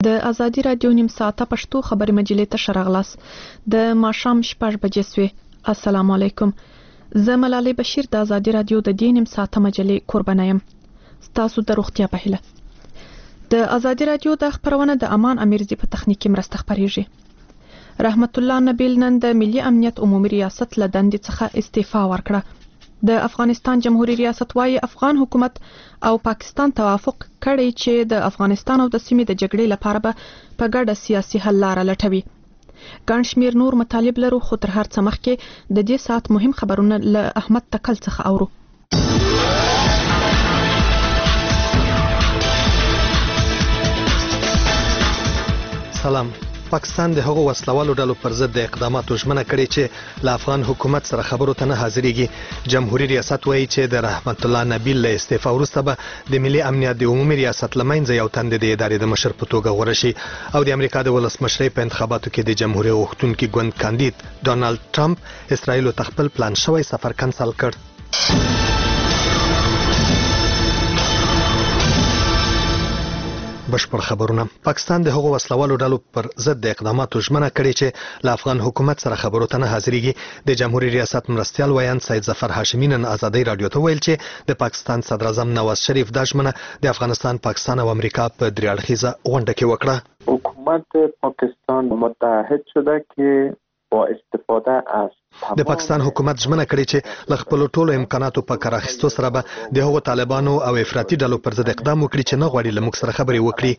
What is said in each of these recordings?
د ازادي رادیو نیم ساعته پښتو خبري مجلې ته شرغلاس د ماښام 6 بجې سوي. السلام علیکم. زه ملالۍ بشیر د ازادي رادیو د دې نیم ساعته مجلې قربانه یم. ستاسو د روغتیا په هیله. د ازادي رادیو د خبرونه د امان امیرزي په تخنیکي مرسته خبريږي. رحمت الله نبیل نن د ملي امنیت عمومي ریاست له دندې څخه استعفا ورکړه. د افغانستان جمهوریت ریاست وايي افغان حکومت او پاکستان توافق کړی چې د افغانستان او د سیمې د جګړې لپاره به په ګډه سیاسي حل لاره لټوي. ګڼ شمېر نور مطالب لرو، خو تر هر څه مخکې د دې ساعت مهم خبرونه له احمد تکل څخه اورو. سلام. پاکستان د هغو وسلوالو ډلو پر ضد د اقداماتو ژمنه کړې چې له افغان حکومت سره خبرو ته نه حاضرېږي. جمهوریت ریاست وایي چې د رحمت الله نبیل له استعفا وروسته به د ملي امنیت د عمومي ریاست له منځه یو تن د ادارې د مشر په توګه غوره شي او د امریکا د ولسمشرۍ په انتخاباتو کې د جمهوریت غوښتونکي ګوند کاندید ډونالد ټرمپ اسرائیلو ته خپل پلان شوی سفر کنسل کړ. بشپړ خبرونه. پاکستان د هغو وسلوالو ډلو پر ضد د اقداماتو ژمنه کړې چې له افغان حکومت سره خبرو ته نه حاضرېږي. د جمهوریت ریاست مرستیال ویاند سید ظفر هاشمي نن ازادۍ رادیو ته ویل چې د پاکستان صدر اعظم نواز شریف دا ژمنه د افغانستان، پاکستان او امریکا په درې اړخیزه غونډه کې وکړه. حکومت پاکستان متحد شده که با استفاده از د پاکستان حکومت ژمنه کړې چې له خپل ټولو امکاناتو په کار اخیستو سره به د هغو طالبانو او افراطي ډلو پر ضد اقدام وکړي چې نه غواړي له موږ سره خبرې وکړي.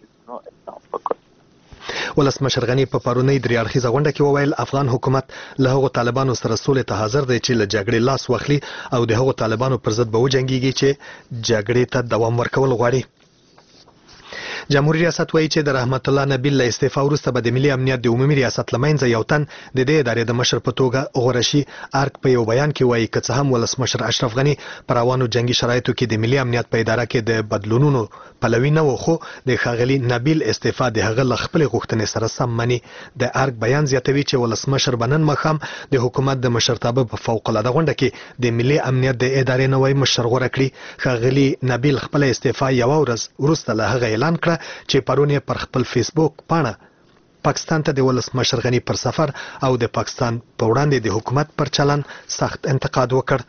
ولسمشر غني په پرونی درې اړخیزه غونډه کې وویل افغان حکومت له هغو طالبانو سره سولې ته حاضر دی چې له جګړې لاس واخلي او د هغو طالبانو پر ضد به وجنګیږي چې جګړې ته دوام ورکول غواړي. جمهوریت ریاست وایي چې د رحمت الله نبیل له استعفا وروسته به د ملي امنیت د عمومي ریاست له منځه یو تن د دې ادارې د مشر په توګه غوره شي. ارګ په یو بیان کې وایي که څه هم ولسمشر اشرف غني پر روانو جنگي شرایطو کې د ملي امنیت په اداره کې د بدلونونو پلوي نه و، خو د ښاغلي نبیل استعفا د هغه له خپلې غوښتنې سره سم مني. د ارګ بیان زیاتوي چې ولسمشر به نن ماښام د حکومت د مشرتابه په فوق العاده غونډه کې د ملي امنیت د ادارې نوی مشر غوره کړي. ښاغلي نبیل خپل استعفا یوه ورځ وروسته له هغه اعلان کړه چې پرون پر خپل فیسبوک پاڼه پاکستان ته د ولسمشر غني پر سفر او د پاکستان په وړاندې د حکومت پر چلن سخت انتقاد وکړ.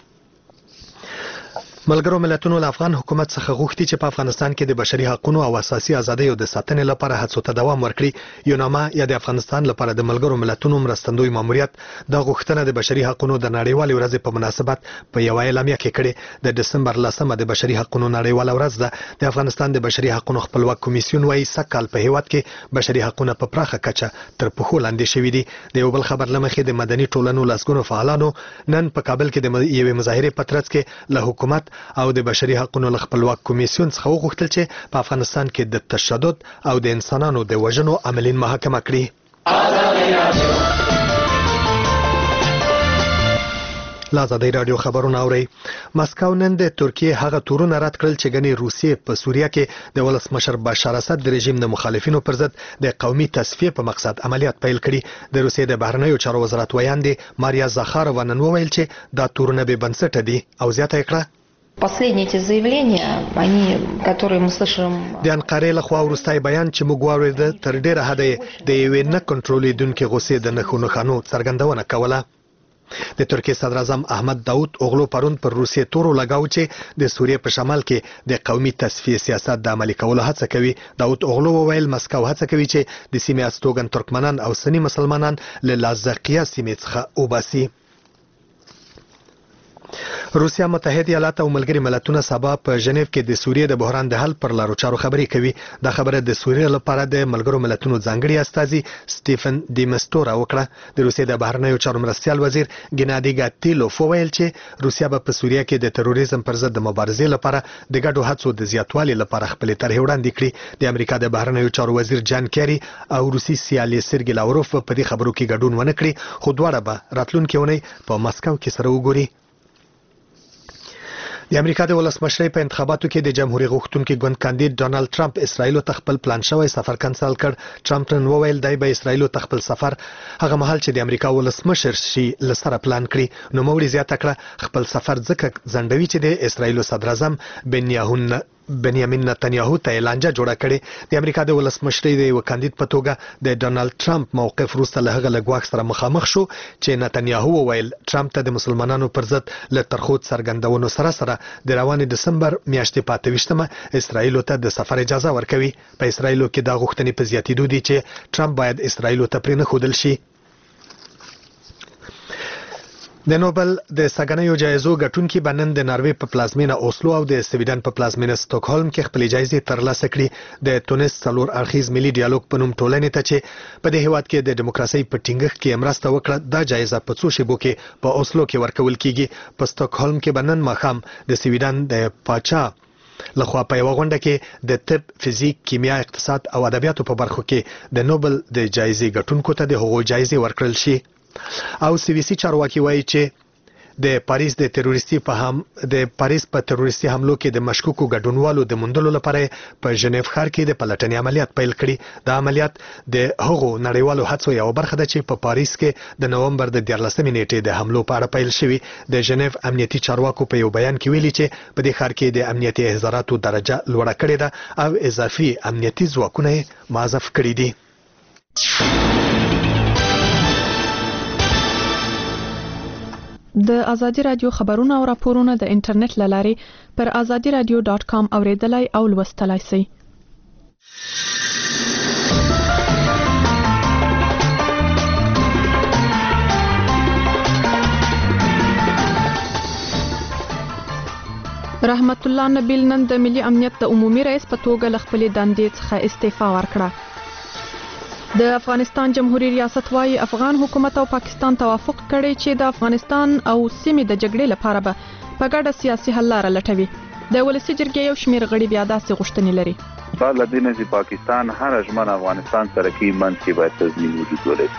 ملګرو ملتونو له افغان حکومت څخه غوښتي چې په افغانستان کې د بشري حقوقو او اساسي ازادیو د ساتنې لپاره هڅو ته دوام ورکړي. یوناما یا د افغانستان لپاره د ملګرو ملتونو مرستندوی ماموریت د غوښتنه د بشري حقوقو د نړیوالې ورځې په مناسبت په یو اعلامیه کې کړې. د دسمبر 10 د بشري حقوقو نړیواله ورځ ده. د افغانستان د بشري حقوقو خپلواک کمیسیون وايي سکهال په هیواد کې بشري حقوقو په پراخه کچه تر پښو لاندې شوي دي. د یو بل خبر لمخې د مدني ټولنو لسګونو فعالانو نن په کابل کې د یوې مظاهرې په ترڅ کې له حکومت او د بشري حقوقو له خپلواک کمیسیون څخه وغوښتل چې په افغانستان کې د تشدد او د انسانانو د وژنو عملین محاکمه کړي. ازادۍ رادیو خبرونه اورئ. مسکو نن د ترکیې هغه تورونه رد کړل چې ګنې روسیې په سوریه کې د ولسمشر بشار اسد د رژیم د مخالفینو پر ضد د قومي تصفیه په مقصد عملیات پیل کړي. د روسیې د بهرنیو چارو وزارت ویاندې ماریا زاخارova نن وویل چې دا تورونه بې بنسټه دي او زیاته یې کړه Последние эти заявления, которые мы слышим... د انقرې لخوا وروستی بیان چې موږ واورېده تر ډېره حده د یوې نه کنټرولېدونکې غوسې د نښو نښانو څرګندونه کوله. د ترکیې صدر اعظم احمد داود اوغلو پرون پر روسیې تورو لګاو چې د سوریې په شمال کې د قومي تصفیې سیاست د عملي کولو هڅه کوي. داود اوغلو وویل مسکو هڅه کوي چې د سیمې استوګن ترکمنان او سني مسلمانان له لاذقیه سیمې څخه وباسي. روسیا، متحده ایالات او ملګري ملتونه سبا په ژنیو کې د سوریې د بحران د حل پر لارو چارو خبرې کوي. دا خبره د سوریې لپاره د ملګرو ملتونو ځانګړي استازي سټیفن دیمستورا وکړه. د روسیې د بهرنیو چارو مرستیال وزیر ګنادي ګاتیلوف وویل چې روسیا به په سوریه کې د تروریزم پر ضد د مبارزې لپاره د ګډو هڅو د زیاتوالي لپاره خپلې طرحې وړاندې کړي. د امریکا د بهرنیو چارو وزیر جان کیری او روسي سیالي سرګی لاوروف په دې خبرو کې ګډون ونه کړي، خو دواړه به راتلونکې اونۍ په مسکو کې سره وګوري. د امریکا د ولسمشرۍ په انتخاباتو کې د جمهوریت غوښتونکي ګوند کاندید ډونالد ټرمپ اسرائیلو ته خپل پلان شوی سفر کنسل کړ. ټرمپ نن وویل دی به اسرائیلو ته خپل سفر هغه مهال چې د امریکا ولسمشر شي لسره پلان کړي. نو موري زیاته کړه خپل سفر ځکه ځنډوي چې د اسرائیلو صدر اعظم بنیامین بنیامین نتنیاهو ته لانجه جوړه کړې. د امریکا د ولسمشرۍ د یو کاندید په توګه د ډونالد ټرمپ موقف وروسته له هغه له ګواښ سره مخامخ شو چې نتنیاهو وویل ټرمپ ته د مسلمانانو پر ضد له ترخو څرګندونو سره د روانې دسمبر میاشتې په 28مه اسرائیلو ته د سفر اجازه ورکوي. په اسرائیلو کې دا غوښتنې په زیاتېدو دي چې ټرمپ باید اسرائیلو ته پرې نه ښودل شي. د نوبل د سګنیو جایزو ګټونکي به نن د ناروې په پلازمینه اوسلو او د سویډن په پلازمینه سټاکهولم کې خپلې جایزې ترلاسه کړي. د تونس څلور اړخیز ملي ډیالوګ په نوم ټولنې ته چې په دې هیواد کې د دیموکراسۍ په ټینګښت کې مرسته وکړه دا جایزه په څو شیبو کې په اوسلو کې ورکول کیږي. په سټاکهولم کې به نن ماښام د سویډن د پاچا لخوا په یو غونډه کې د طب، فزیک، کیمیا، اقتصاد او ادبیاتو په برخو کې د نوبل د جایزې ګټونکو ته د هغوی جایزې ورکړل شي. او سویسي چارواکي وایي چې د پاریس په تروریستي حملو کې د مشکوکو ګډونوالو د موندلو لپاره په ژنیف ښار کې د پلټنې عملیات پیل کړي. دا عملیات د هغو نړیوالو هڅو یو برخه ده چې په پاریس کې د نومبر د 14 نیټې د حملو په اړه پیل شوي. د ژنیف امنیتي چارواکو په یو بیان کې ویلي چې په دې ښار کې د امنیتي احضاراتو درجه لوړه کړې ده او اضافي امنیتي ځواکونه یې معزف کړي دي. د ازادي رادیو خبرونه او راپورونه د انټرنیټ له لارې پر azadiradio.com اوریدلای او لوستلای شئ. رحمت الله نبیل نن د ملي امنیت د عمومي رئیس په توګه له خپلې دندې څخه استعفا ورکړه. د افغانستان جمهوریت ریاست وايي افغان حکومت او پاکستان توافق کړی چې د افغانستان او سیمې د جګړې لپاره به په ګډه سیاسي حل لاره لټوي. د ولسی جرګې یو شمېر غړي بیا داسې غوښتنې لري. بعد لدینه چې پاکستان هر اجمن افغانستان سره کې منځ کې باید تضمین وجود ولري.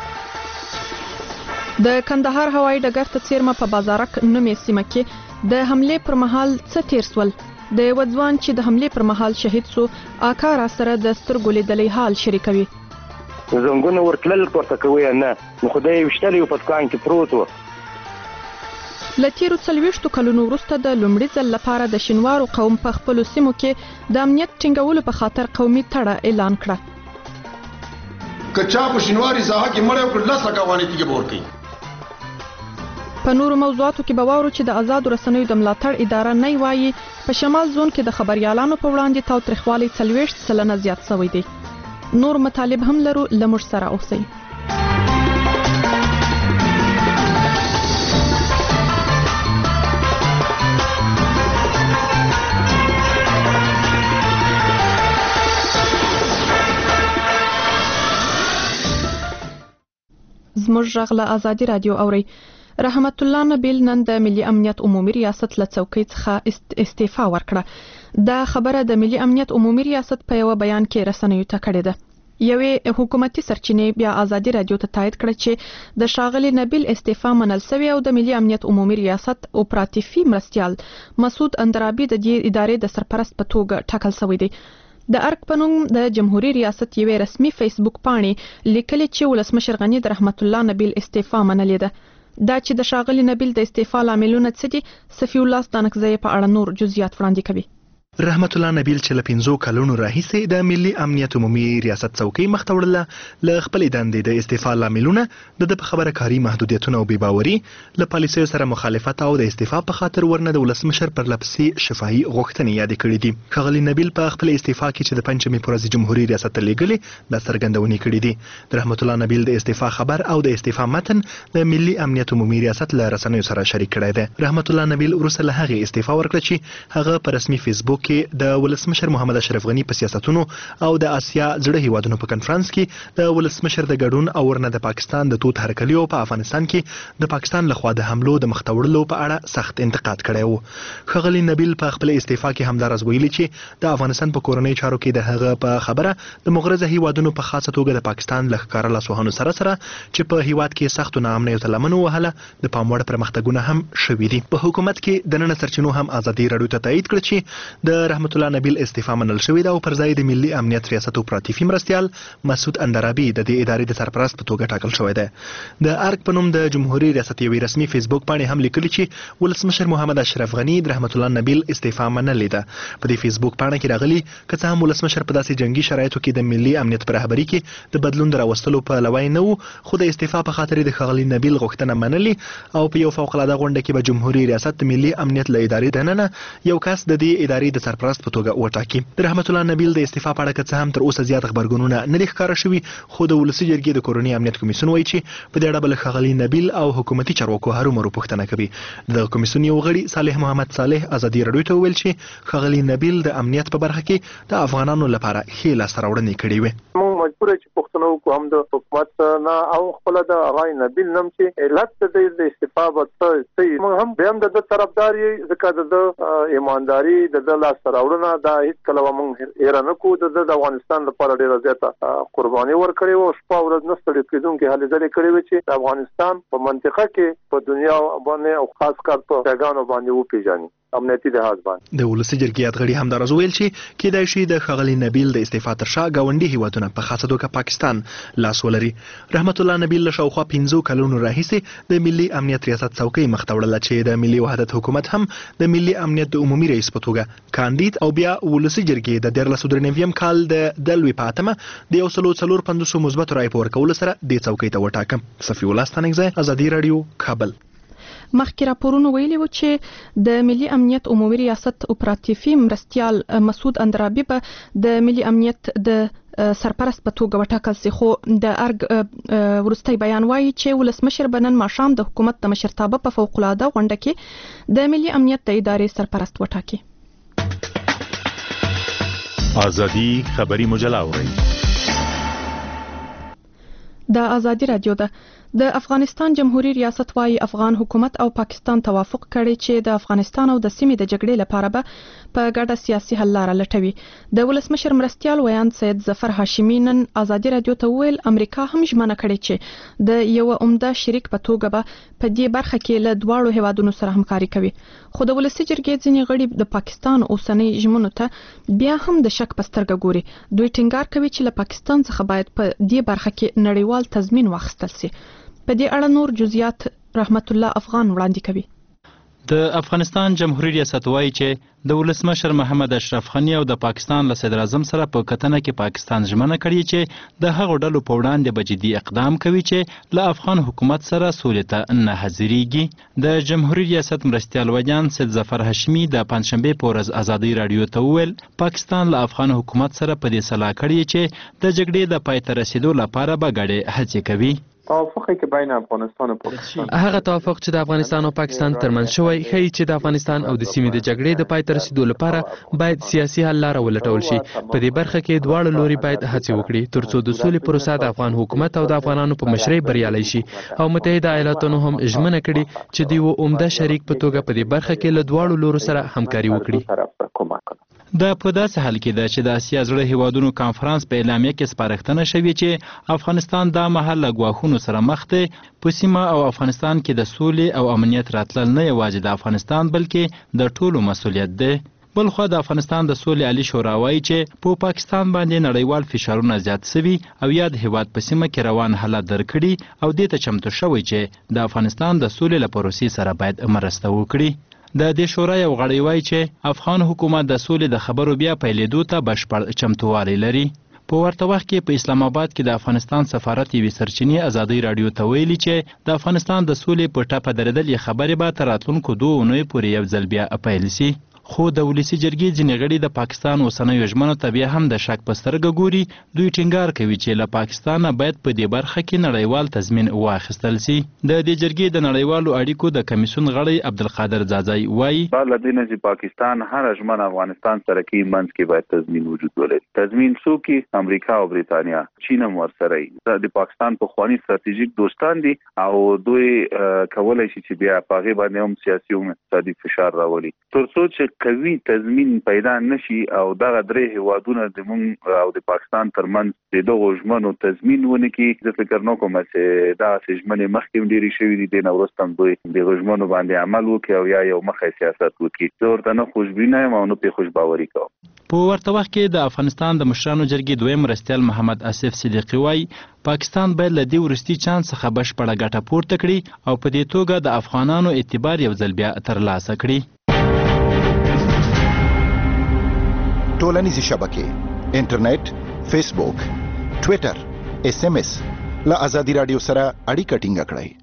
د کندهار هوایي ډګر ته څیرمه په بازارک نومې سیمه کې د حمله پر مهال څه تیر سول. د وځوان چې د حمله پر مهال شهید سو آکا را سره د سترګو لیدلې حال شریکوي. زنګونه ورتلل کوته کوي نه نو خدای وشتلی په دکان کې پروت و. لتیرو 40 کلونو وروسته د لومړي ځل لپاره د شینوارو قوم په خپل سیمو کې د امنیت ټینګولو په خاطر قومي تړه اعلان کړه. کچا په شینواري ځای کې مړ او لس لګوانې تیګ بور کړي. په نورو موضوعاتو کې به واورو چې د آزاد رسنیو د ملاتړ اداره نه وایي په شمال زون کې د خبريالانو په وړاندې تاوتریخوالي 40% زیات شوی دی. نور مطالب هم لرو لمر سره اوسئ. زموږ غږ له ازادي رادیو اوري. رحمت الله نبیل نن د ملي امنیت عمومي ریاست له څوکۍ څخه استعفا ورکړه. دا خبره د ملي امنیت عمومي ریاست په یو بیان کې رسنیو ته کړې ده. یوې حکومتي سرچینې بیا ازادي رادیو ته تایید کړ چې د شاغلي نبیل استعفا منل شوی او د ملي امنیت عمومي ریاست اپراتیفي مرستیال مسعود اندرابي د دې ادارې د سرپرست په توګه ټاکل شوی دی. د ارک په نوم د جمهوریت ریاست یوې رسمي فیسبوک پاڼې لیکلي چې ولسمشر غنی د رحمت الله نبیل استعفا منلې ده. دا چې د شاغلي نبیل د استعفا لاملونه څه دي صفی الله ستانکزی په اړه نور جزئیات وړاندې کوي. رحمت الله نبیل چې له 15 کلونو راهیسې د ملي امنیت عمومي ریاست څوکۍ مخ ته وړله له خپلې دندې د استعفا لاملونه د خبره کاری محدودیتونه او بېباوري له پالیسیو سره مخالفت او د استعفا په خاطر ورنه د ولسمشر پر لپسې شفاهي غوښتنې یاد کړې دي. ښاغلي نبیل په خپل استعفا کې چې د پنځمې پر ورځ جمهوریت ریاست ته لیږلې د څرګندونې کړې دي. د رحمت الله نبیل د استعفا خبر او د استعفا متن د ملي امنیت عمومي ریاست له رسنیو سره شریک کړی دی. رحمت الله نبیل وروسته له هغې استعفا ورکړه چې هغه په رسمي فیسبوک کې د ولسمشر محمد اشرف غنی په سیاستونو او د آسیا زړه هیوادونو په کنفرانس کې د ولسمشر د ګډون او ورنه د پاکستان د توت هرکلیو په افغانستان کې د پاکستان لخوا د حملو د مختوړلو په اړه سخت انتقاد کړی و. ښاغلي نبیل په خپل استعفا کې همدارس ویلي چې د افغانستان په کورنۍ چارو کې د هغه په خبره د مغرضه هیوادونو په خاصه توګه د پاکستان له ښکاره لاسوهنو سره چې په هیواد کې سخت ناامنیو ته لمن ووهله د پام وړ پرمختګونه هم شوي دي. په حکومت کې د نن سرچینو هم ازادي رادیو ته تایید کړ چې د رحمت الله نبیل استعفا منل شوې ده او پر ځای د ملي امنیت ریاست اپراتیفي مرستیال مسعود اندرابي د دې ادارې د سرپرست په توګه ټاکل شوی دی. د ارګ په نوم د جمهوریت ریاست یوې رسمي فیسبوک باندې هم لیکلي چې ولسمشر محمد اشرف غنی د رحمت الله نبیل استعفا منلې ده. په دې فیسبوک باندې کې راغلي که څه هم ولسمشر په داسې جنگي شرایطو کې د ملي امنیت پر رهبري کې د بدلون راوستلو په لوی نه وو، خو د استعفا په خاطر د ښاغلي نبیل غوښتنه منلي او په یو فوق العاده غونډه کې به جمهوریت ریاست ملي امنیت له ادارې دننه یو کس د دې ادارې د سرپرست په توګه وټاکي. د رحمت الله نبیل د استعفا په اړه که څه هم تر اوسه زیات خبرګونونه نه دي ښکاره شوي، خو د ولسي جرګې د کورني امنیت کمیسیون وایي چې په دې اړه به له ښاغلي نبیل او حکومتي چارواکو هرومرو پوښتنه کوي. د کمیسیون یو غړي صالح محمد صالح ازادي راډیو ته وویل چې ښاغلي نبیل د امنیت په برخه کې د افغانانو لپاره ښې لاسته راوړنې کړې وې. موږ مجبور چې پښتنو کوم د حکومت نه او خپل د اغای نبیل نم چې علت د استعفا به موږ هم به هم د طرفدار یې ځکه د ایمانداري د لاسته راوړنه دا هیڅ کله موږ هیر نه کوو. د افغانستان لپاره ډیره زیاته قرباني ورکړې او شپه ورځ نه ستړي کېدونکې هلې ځلې کړې وې چې د افغانستان په منطقه کې په دنیا باندې او خاص کار په پیغانو باندې وپیژني امنیتي لحاظ باندې. د ولسي جرګې غړي همدارز ویل چې کېدای شي د ښاغلي نبیل د استعفا تر شا ګاونډي هیوادونه په خاصه توګه پاکستان لاس ولري. رحمت الله نبیل له شاوخوا 15 کلونو راهیسې د ملي امنیت ریاست څوکۍ مخ ته وړله چې د ملي وحدت حکومت هم د ملي امنیت د عمومي رئیس په توګه کاندید او بیا ولسي جرګې د 1393 کال د دلوي په اتمه د 154 مثبت رای په ورکولو سره د څوکۍ ته وټاکم. صفي الله ستانکزی، ازادي راډیو، کابل. مخکې راپورونه ویلي و چې د ملي امنیت عمومي ریاست اپراتیفي مرستیال مسعود اندرابي به د ملي امنیت د سرپرست په توګه وټاکل شي، خو د ارګ وروستی بیان وایي چې ولسمشر به نن ماښام د حکومت د مشرتابه په فوق العاده غونډه کې د ملي امنیت د ادارې سرپرست وټاکي. ازادي خبري مجله اورئ. د ازادي رادیو ده. د افغانستان جمهوریت ریاست وايي افغان حکومت او پاکستان توافق کړي چې د افغانستان او د سیمې د جګړې لپاره به په ګډه سیاسي حل لاره لټوي. د ولسمشر مرستیال ویان سید ظفر هاشمي نن ازادي رادیو ته ویل امریکا هم ژمنه کړې چې د یو عمده شریک په توګه به په دې برخه کې له دواړو هیوادونو سره همکاري کوي. خو د ولسي جرګې ځینې غړي د پاکستان اوسنۍ ژمنو ته بیا هم د شک په سترګه ګوري. دوی ټینګار کوي چې له پاکستان څخه باید په دې برخه کې نړیوال تضمین واخیستل شي. په دې اړه نور جزئیات رحمت الله افغان وړاندې کوي. د افغانستان جمهوریت ریاست وایي چې د ولسمشر محمد اشرف غنی او د پاکستان له صدر اعظم سره په کتنه کې پاکستان ژمنه کړې چې د هغو ډلو په وړاندې به جدي اقدام کوي چې له افغان حکومت سره سولې ته نه حاضرېږي. د جمهوریت ریاست مرستیال ویان سید ظفر هاشمي د پنجشنبې په ورځ ازادي راډیو ته وویل پاکستان له افغان حکومت سره په دې سلا کړې چې د جګړې د پای ته رسیدو لپاره به ګډې هڅې کوي. توافقی که بین افغانستان و پاکستان هغه توافق چې د افغانستان او پاکستان ترمنځ شوی ښیي چې د افغانستان او د سیمې د جګړې د پای ته رسیدو لپاره باید سیاسي حل لاره ولټول شي. په دې برخه کې دواړه لوري باید هڅې وکړي ترڅو د سولې پروسه د افغان حکومت او د افغانانو په مشرۍ بریالۍ شي. او متحده ایالاتونو هم ژمنه کړې چې د یو عمده شریک په توګه په دې برخه کې له دواړو لورو سره همکاري وکړي. دا په داسې حال کې ده چې د اسیا زړه هیوادونو کانفرنس په اعلامیه کې سپارښتنه شوې چې افغانستان دا مهال له ګواښونو سره مخ دی. په سیمه او افغانستان کې د سولې او امنیت راتلل نه یوازې د افغانستان بلکې د ټولو مسؤلیت دی. بلخوا د افغانستان د سولې عالی شورا وایي چې په پاکستان باندې نړیوال فشارونه زیات شوي او یا د هیواد په سیمه کې روان حالت درکړي او دې ته چمتو شوی چې د افغانستان د سولې له پروسې سره باید مرسته وکړي. د دې شورا یو غړی وایي چې افغان حکومت د سولې د خبرو بیا پیلېدو ته بشپړ چمتووالی لري. په ورته وخت کې په اسلام آباد کې د افغانستان سفارت یوې سرچینې ازادي راډیو ته ویلي چې د افغانستان د سولې په ټاپه درېدلې خبرې به تر راتلونکو 2 اونیو پورې یو ځل بیا پیل شي. خو د ولسي جرګې ځینې غړي د پاکستان اوسنیو ژمنو ته بیا هم د شک په سترګه ګوري. دوی ټینګار کوي چې له پاکستانه باید په دې برخه کې نړیوال تضمین واخیستل شي. د دې جرګې د نړیوالو اړیکو د کمیسیون غړی عبدالقادر زازای وایي له دې نه چې پاکستان هر ژمنه افغانستان سره کوي منځ کې باید تضمین وجود ولري. تضمین څوک امریکا او برېټانیا چین هم ورسره د پاکستان په خواني ستراتیژیک دوستان دي او دوی کولای شي چې بیا په هغه باندې هم سیاسي او اقتصادي فشار راولي ترڅو چې قوي تضمین پیدا نشي او دغه درې هیوادونه د مونږ او د پاکستان ترمنځ د دغو ژمنو تضمین ونه کړي، زه فکر نه کوم چې دا ژمنې مخکې ډېرې شوي دي، د نورستان دوی د ژمنو باندې عمل وکړي او یا یو مخې سیاست وکړي. زه ورته نه خوشبینه یم او نه پرې خوشباوري کوم. په ورته وخت کې د افغانستان د مشرانو جرګې دویم مرستیال محمد آصف صدیقي وایي پاکستان باید له دې وروستي چانس څخه بشپړه ګټه پورته کړي او په دې توګه د افغانانو اعتبار یو ځل بیا ترلاسه کړي. ټولنیزې شبکې، انټرنیټ، فیسبوک، ټویټر، SMS له ازادي رادیو سره اړیکه ټینګه کړئ.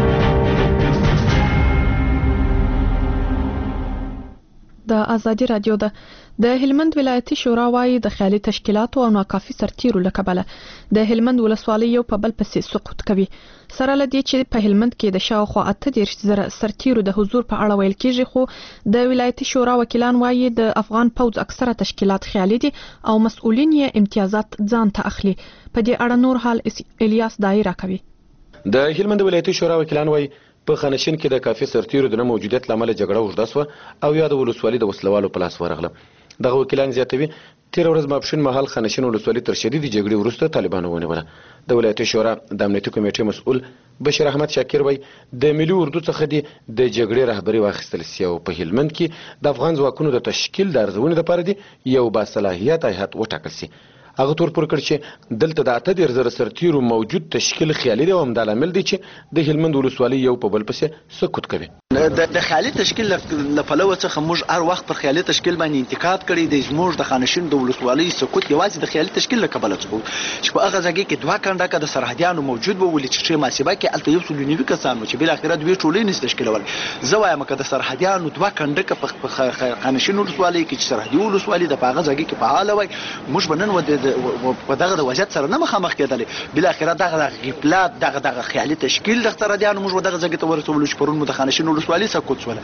د ازادي رادیو د هلمند ولایتي شورا وايي د خیالي تشکیلاتو او ناکافي سرتیرو له کبله د هلمند ولسوالۍ یو په بل پسې سقوط کوي، سره له دې چې په هلمند کې د شاوخوا 38,000 سرتیرو د حضور په اړه ویل کېږي، خو د ولایتي شورا وکیلان وايي د افغان پوځ اکثره تشکیلات خیالي دي او مسؤلین یې امتیازات ځان ته اخلي. په دې اړه نور حال الیاس دایره کوي. د هلمند ولایتي شورا وکیلان وايي په خانشین کې د کافي سرتیرو د نه موجودیت لامل جګړه اوږده شوه او یا د ولسوالۍ د وسلوالو په لاس ورغله. دغه وکیلان زیاتوي تیر ورځ ماپښین مهال خانشین ولسوالۍ تر شدیدې جګړې وروسته طالبانو ونیوله. د ولایتي شورا د امنیتي کمیټې مسؤل بشیر احمد شاکر وایي د ملي اردو څخه د جګړې رهبري واخیستل سي او په هلمند کې د افغان ځواکونو د تشکیل د ارزونې لپاره دی یو باصلاحیت هیئت وټاکل سي. هغه تور پر کړ چې دلته د 38,000 سرتیرو موجود تشکیل خیالي دی او همدا لامل دی چې د هلمند ولسوالۍ یو په بل پسې سقوط کوي. د خیالي تشکیل له پلوه څخه موږ هر وخت پر خیالي تشکیل باندې انتقاد کړی دی. زموږ د خانشین د ولسوالۍ سقوط یوازې د خیالي تشکیل له کبله څخه چې په هغه ځای کې دوه کنډکه د سرحدیانو موجود وو چې محاسبه کې الته 190 کسان چې بل اخره دوی ټولې نس تشکیلول. زه وایم که د سرحدیانو دوه کنډکه په خانشین ولسوالۍ کې چې سرحدي ولسوالۍ د هغه ځای کې فعال وای، موږ بنن په دغه د وضعیت سره نه مخامخ کېدلې. بل اخره دغه غفلت دغه خیالي تشکیل د سرحدیانو موږ دغه ځای ته ورسولو چې پرون د خانشین ولسوالۍ سقوط شول.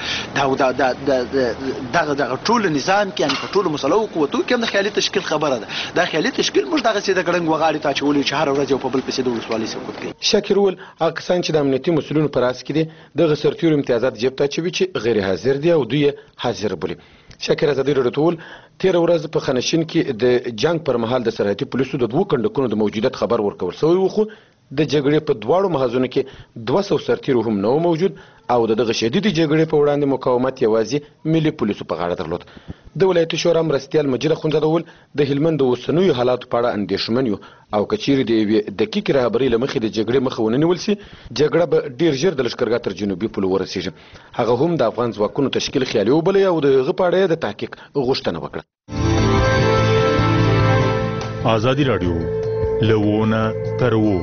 دغه ټول نظام کې یعنې په ټولو مسلو قوتو کې هم د خیالي تشکیل خبره ده. دا خیالي تشکیل موږ دغسې د ګړنګ وغاړې ته اچولي چې هره ورځ یو په بل پسې د ولسوالۍ سقوط کوي. شاکر وویل هغه کسان چې د امنیتي مسؤلینو په راس کې دي دغه سرتیرو امتیازات جیب ته اچوي چې غیر حاضر دي او دوی حاضر بولي. شاکر ازادي راډیو ته وویل تېره ورځ په خانشین کې د جنګ پر مهال د سرحدي پولیسو د 2 کنډکونو د موجودیت خبر ورکول شوی و، خو د جګړې په دواړو محاذونو کې 200 سرتیرو هم نه موجود او دغه شدیدې جګړې په وړاندې مقاومت یوازې ملي پولیسو په غاړه درلود. د ولایتي شورا مرستیال مجید اخوندزاده وویل د هلمند د اوسنیو حالاتو په اړه اندېښمن یو او که چیرې د یوې دقیقې رهبرۍ له مخې د جګړې مخه ونه نیول سي جګړه به ډېر ژر د لښکرګاه تر جنوبي پولو ورسېږي. هغه هم د افغان ځواکونو تشکیل خیالي وبلئ او د هغه په اړه د تحقیق غوښتنه وکړه. ازادي راډیو له ونه تر وو.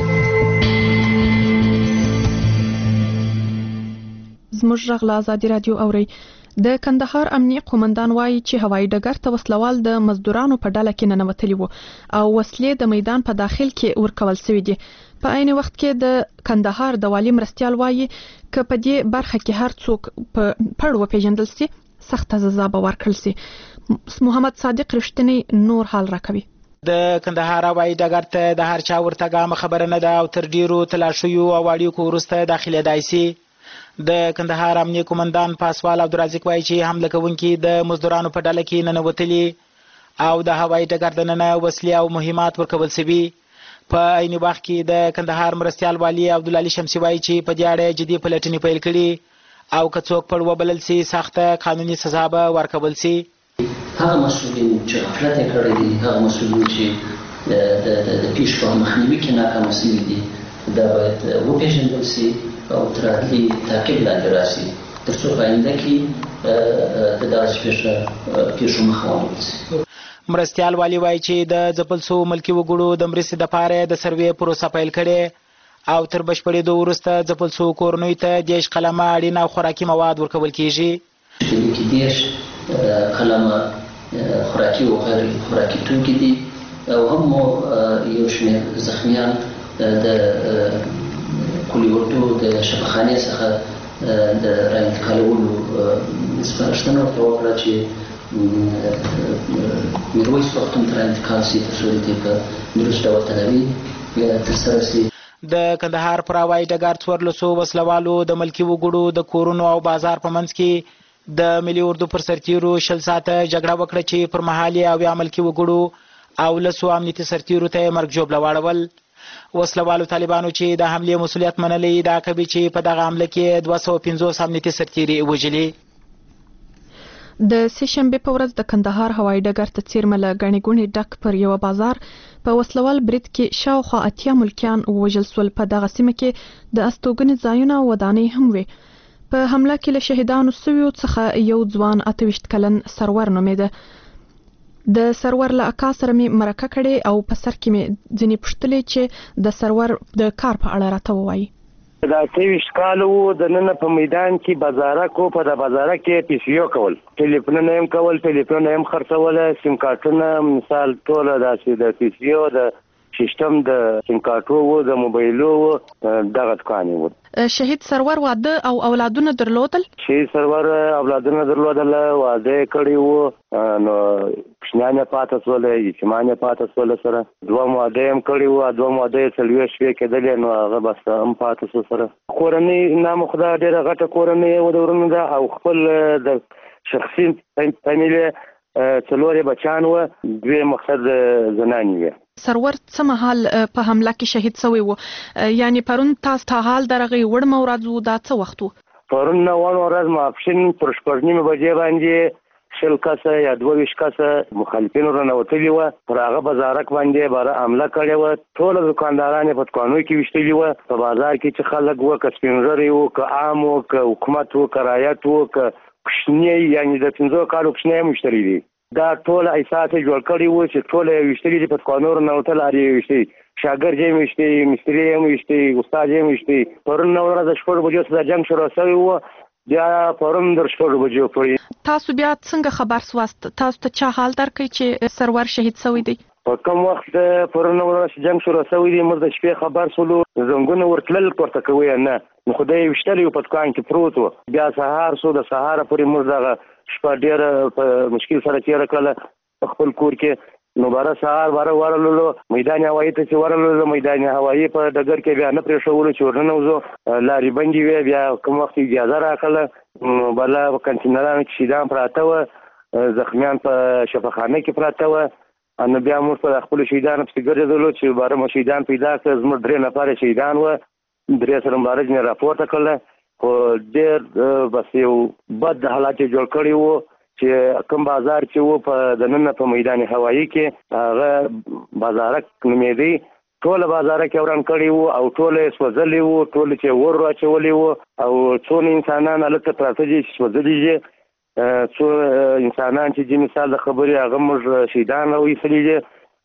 زموږ غږ له ازادي رادیو اوري. د کندهار امنیه قومندان وایي چې هوایي ډګر ته وسلوال د مزدورانو په ډله کې ننوتلي وو او وسلې د میدان په داخل کې ورکول شوې دي. په عین وخت کې د کندهار د والي مرستیال وایي که په دې برخه کې هر څوک په پړ وپېژندل سي سخته سزا به ورکړل سي. محمد صادق رښتینی نور حال راکوي. د کندهار هوایي ډګر ته د هر چا ورتګ خبره نه ده او تر ډیرو تلاشیو او اړیکو وروسته داخلېدای سي. د کندهار امنیه قومندان پاسوال عبدالرزاق وایي چې حمله کوونکي د مزدورانو په ډله کې ننوتلي او د هوایي ډګر دننه وسلې او مهمات ورکول شوي. په عین وخت کې د کندهار مرستیال والي عبدالعلي شمسي وایي چې په دې اړه جدي پلټنې پیل کړي او که څوک پړ وبلل سي سخته قانوني سزا به ورکول سي. هغه مسؤلین چې غفلت یې کړی دي، هغه مسؤلین چې د پیښو په مخنیوي کې ناکامه شوي دي، دا باید وپېژندل سي او تر عدلي تعقیب لاندې راسي تر څو په آینده کې د داسې پیښو مخه ونیول سي. مرستیال والي وایي چې د ځپل شوو ملکي وګړو د مرستې دپاره د سروې پروسه پیل کړې او تر بشپړېدو وروسته ځپل شوو کورنیو ته 10 قلمه اړین او خوراکي مواد ورکول کېږي. په دې کې 10 قلمه خوراکي او غیر خوراکي توکي دي او هم یو شمېر زخمیان د کلي اردو د شفاخانې څخه د راانتقالولو سپارښتنه ورته وکړه چې میرویس پښتون ته راانتقال سي تر څو د دې په درست ډول تداوي ترسره سي. د کندهار پر هوایي ډګر 1400 وسلوالو د ملکي وګړو د کورونو او بازار په منځ کې د ملي اردو پر سرتیرو 20 ساعته جګړه وکړه چې پر مهال یې او عمل کې وګړو او لسو امنیتي سرتیرو ته مرګ ژوبله واړول. وسلوالو طالبانو چې د حملې مسؤلیت منلی دا کوي چې په دغه حمله کې 250 امنیتي سرتیري وژلي. د سهشنبه په ورځ د کندهار هوایي ډګر ته څیرمه له ګڼې ګوڼې ډک پر یوه بازار په وسلوال برید کې شاوخوا 80 ملکیان ووژل سول. په دغه سیمه کې د استوګنې ځایونه او ودانۍ هم وې. په حمله کې له شهیدانو سویو څخه یو ځوان 28 کلن سرور نومیده. د سرور له اکا سره مې مرکه کړې او په سر کې مې ځینې پوښتلې چې د سرور د کار په اړه راته ووایي. دا 23 کال وو د نن په میدان کې بازارک په د بازارک کې پیسیو کول، ټلیفونونه هم کول، ټلیفونونه هم خرڅول، سیم کارتونه مثال ټول داسې د پیسیو د سیستم د سیم کارتو وو د موبایلو دغه ځکانې وو. شهید سرور واده او اولادونه درلودل؟ شهید سرور اولادونه درلودل، واده کړی وو، نو پښنانه پاتې سول، یتیمانه پاتې سول، سره دوه واده هم کړی وو، دوه واده څلوي شوي کېدل، نو هغه بس هم پاتې سو. سره کورنۍ نام خدا ډیره غټه کورنۍ و د ورونو ده او خپل د شخصي فامیلی څلورې بچان وو، دوی مقصد زنانې وې. سرور څه مهال په حمله کې شهید شوی وو؟ یعنی پرون تاسو ته حال درغه وړ مورز وو، دا څه وخت وو؟ پرون نو ورځ ماپښین پر 9:30 بجې باندې 20 کسه یا 22 کسه مخالفین ورنوتلي وو، پر هغه بازارک باندې بار حمله کړې وو. ټول دکانداران په دکانونو کې وشتلي وو. په بازار کې چې خلک وو، که سپینږیري وو، که عام وو، که حکومت وو، که رعایت وو، که کوچنی، یعنی د 15 کالو کوچنی مشتری دي. دا ټول ایسات جوړ کړی وو چې ټول وشتلي دي په قانون نه وتل لري، وشتي شاګرد یې وشتي، مستری یې وشتي، استاد یې وشتي. پرون نو ورځ 4 بجې سره جنگ شروع شوی وو، بیا پرون در 4 بجې پورې. تاسو بیا څنګه خبر سواست؟ تاسو ته چا حال درکړي چې سرور شهید شوی دی؟ په کوم وخت پرون ورځ جنگ شروع شوی دی، موږ د شپې خبر سولو، زنګونه ورتلل پورته کوي نه، نو خدای وشتلی په دکان کې پروت وو. بیا سهار سو، د سهار پورې موږ دغه شپه ډېره په مشکل سره تېره کړله په خپل کور کې. نو باره سهار باره ورللو میدان هوایي ته چې ورللو، میدان هوایي په ډګر کې بیا نه پرېښولو چې ورننوځو، لارې بندې وې. بیا کوم وخت اجازه راکړله، نو بله په کنټینرانو کې شهیدان پراته وه، زخمیان په شفاخانه کې پراته وه. نو بیا موږ په خپلو شهیدانو پسې ګرځېدلو چې باره مو شهیدان پیدا کړه. زموږ 3 نفره شهیدان وه، 3 سره مبارک نه راپورته کړله. خو ډېر بس یو بد حالات جوړ کړي وو چې کوم بازار چې وو په د نن په میدان هوایي کې، هغه بازارک نومېدی، ټول بازارک وران کړي وو او ټول سوځلي وو، ټول چې ور واچولي وو او څون انسانان هلته پراته دي چې سوځلي دي. څو انسانان چې دي مثال د خبرې هغه موږ شهیدان وایستلي دي،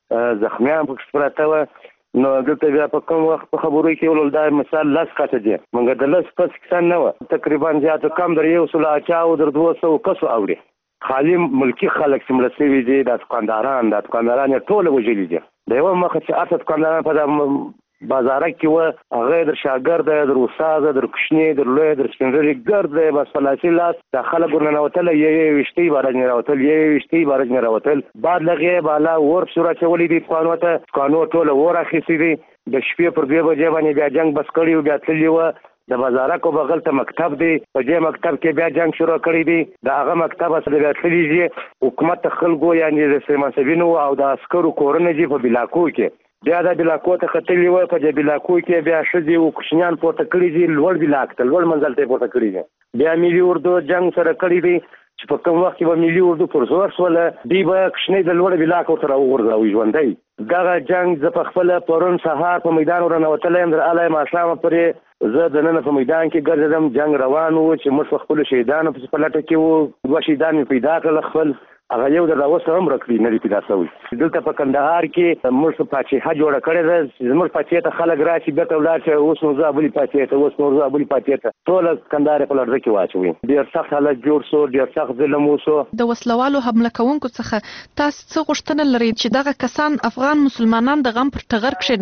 زخمیان پکې پراته وه. نو دلته بیا په کوم وخت په خبرو کې ولول دا مثال 10 کسه دي، مګر د 10 کس کسان نه وه، تقریبا زیات کم در 180 او در 200 کسو اوري. خالي ملکی خلک چې مړه شوي دي، د دکانداران یې ټول وژلي دي. د یوه مخه چې 8 دکانداران په بازارک کې وه، هغه در شاګرد، در استاد، در کوچني، در لوی، در سپینږیري ګرد دی، بس په لاسي لاس دا خلک ورننوتل، یې ویشتي بارج نه راوتل، یې ویشتي بارج نه راوتل. بعد لغې بالا ور پسې راچولي دي دکانو ته، دکانو ټوله ور اخیستي دي. د شپې پر 2 بجې باندې بیا جنګ بس کړي وو، بیا تللي وه. د بازارکو بغل ته مکتب دی، په دې مکتب کې بیا جنگ شروع کړی دی. د هغه مکتب سره بیا تللي دي حکومت ته خلکو، یعنې د منصبینو او د عسکرو کورونه دي په بلاکو کې. بیا د بلاکو ته ختلي وه، په دې بلاکو کې بیا ښځې او کوچنیان پورته کړي دي، لوړ بلاک ته، لوړ منزل ته پورته کړي دي. بیا ملي اردو جنگ سره کړی دی چې په کوم وخت کې به ملي اردو پر زور سوله، دوی به کوچنی د لوړ بلاکو ته راوغورځوي ژوندی. دغه جنگ زه په خپله پرون سهار په میدان ورنوتلی یم، در الی ماښامه پورې زه د نن په میدان کې ګرځېدم. جنگ روان و چې موږ په خپلو شهیدانو پسې په لټه کې وو. 2 شهیدان مې پیدا کړل، خپل هغه یو د اوس هم رکړي نه دي پیدا شوي. دلته په کندهار کې موږ پاچاهي جوړه کړې ده چې زموږ پاچاهۍ ته خلک راشي، بېرته ولاړ شي، اوس نو زه بلې پاچاهۍ ته، اوس نو زه بلې پاچاهۍ ته، ټوله کندهار په لړزه کې واچوي. ډېر سخت حالت جوړ سو، ډېر سخت ظلم وسو. د وسلوالو حمله کوونکو څخه تاسو څه غوښتنه لرئ چې دغه کسان افغان مسلمانان د غم پر ټغر کښېنوي؟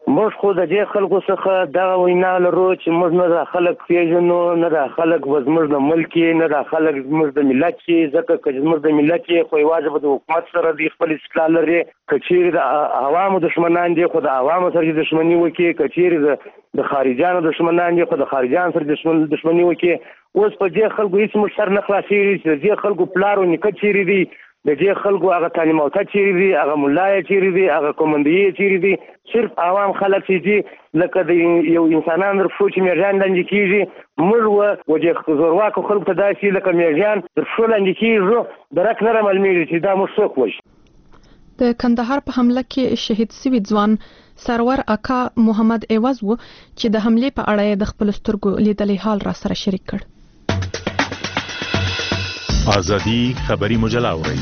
موږ خو د دې خلکو څخه دغه وینا لرو چې موږ نه د خلک پیژنو، نه د خلک زموږ د ملک نه د خلک زموږ د ملت چې ځکه که زموږ د ملت خو یوازې به د حکومت سره د خپل استقلال لري، که چیرې د عوامو دشمنان دي خو د عوامو سره دشمني وکړي، که چیرې د خارجیانو دشمنان دي خو د خارجیانو سره دشمني وکړي. اوس په دې خلکو هیڅ موږ سر نه خلاصېږي چې د دې خلکو پلار او نیکه چیرې دي، د دې خلکو هغه تعلیم یافته چیرې دي، هغه ملا چیرې دي، هغه کومندې چیرې دي. صرف عوام خلک چې لکه د یو انسانان در پښو چې میږیان لاندې کېږي، موږ وجه زورواکو خلکو ته داسې لکه میږیان در پښو لاندې کېږو، درک نه رامعلومېږي چې دا موږ څوک وژني. د کندهار په حمله کې شهید سوي ځوان سرور اکا محمد ایواز و چې د حملې په اړه د خپل سترګو لیدلې حال را سره شریک کړ. آزادی خبری مجله اورئ.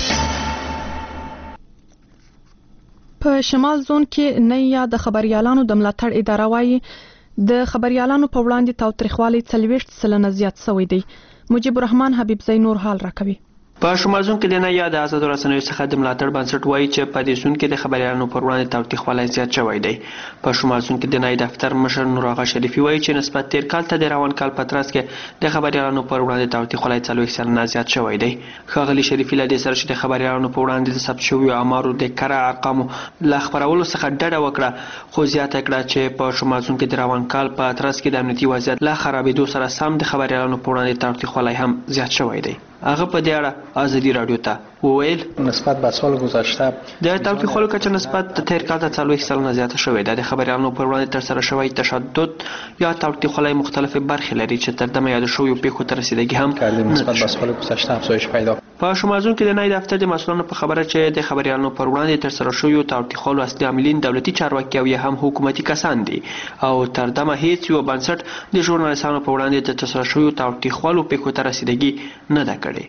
په شمال زون کې نیا د خبريالانو د ملاتړ اداره وايي د خبريالانو په وړاندې تاوتریخوالي 40% زیات شوی دی. مجيب الرحمن حبیب زئی نور حال راکوي. په شمال زون کې د نیا د آزاد رسنیو څخه د ملاتړ بنسټ وایي چې په دې زون کې د خبريالانو پر وړاندې تاوتریخوالی زیات شوی دی. په شمال زون کې د نیا دفتر مشر نور آغا شریفي وایي چې نسبت تیر کال ته د روان کال په ترڅ کې د خبريالانو پر وړاندې تاوتریخوالی 40% زیات شوی دی. ښاغلي شریفي له دې سره چې د خبريالانو پر وړاندې د ثبت شویو امارو د کره ارقامو له خبرولو څخه ډډه وکړه، خو زیاته کړه چې په شمال زون کې د روان کال په ترڅ کې د امنیتي وضعیت له خرابېدو سره سم د خبريالانو پر وړاندې تاوتریخوالی هم زیات شوی دی. هغه په دې اړه آزادی رادیو ته وویل نسبت به سال گذشته د تاوتریخوالي کچه نسبت تیر کال ته 40% زیاته شوې ده. د خبريالانو پر وړاندې ترسره شوی تشدد یا تاوتریخوالی مختلفې برخې لري چې تر دمه یاد شویو پیښو ته رسیدګي هم نسبت به سال گذشته افزایش پیدا. په شمال زون کې د نای دفتر د مسؤلانو په خبره چې د خبريالانو پر وړاندې ترسره شویو تاوتریخوالو اصلي عاملین دولتي چارواکي او یا هم حکومتي کسان دي او تر دمه هیڅ یو بنسټ د ژورنالیستانو په وړاندې د ترسره شویو تاوتریخوالو پیښو ته رسیدګي نه ده کړې.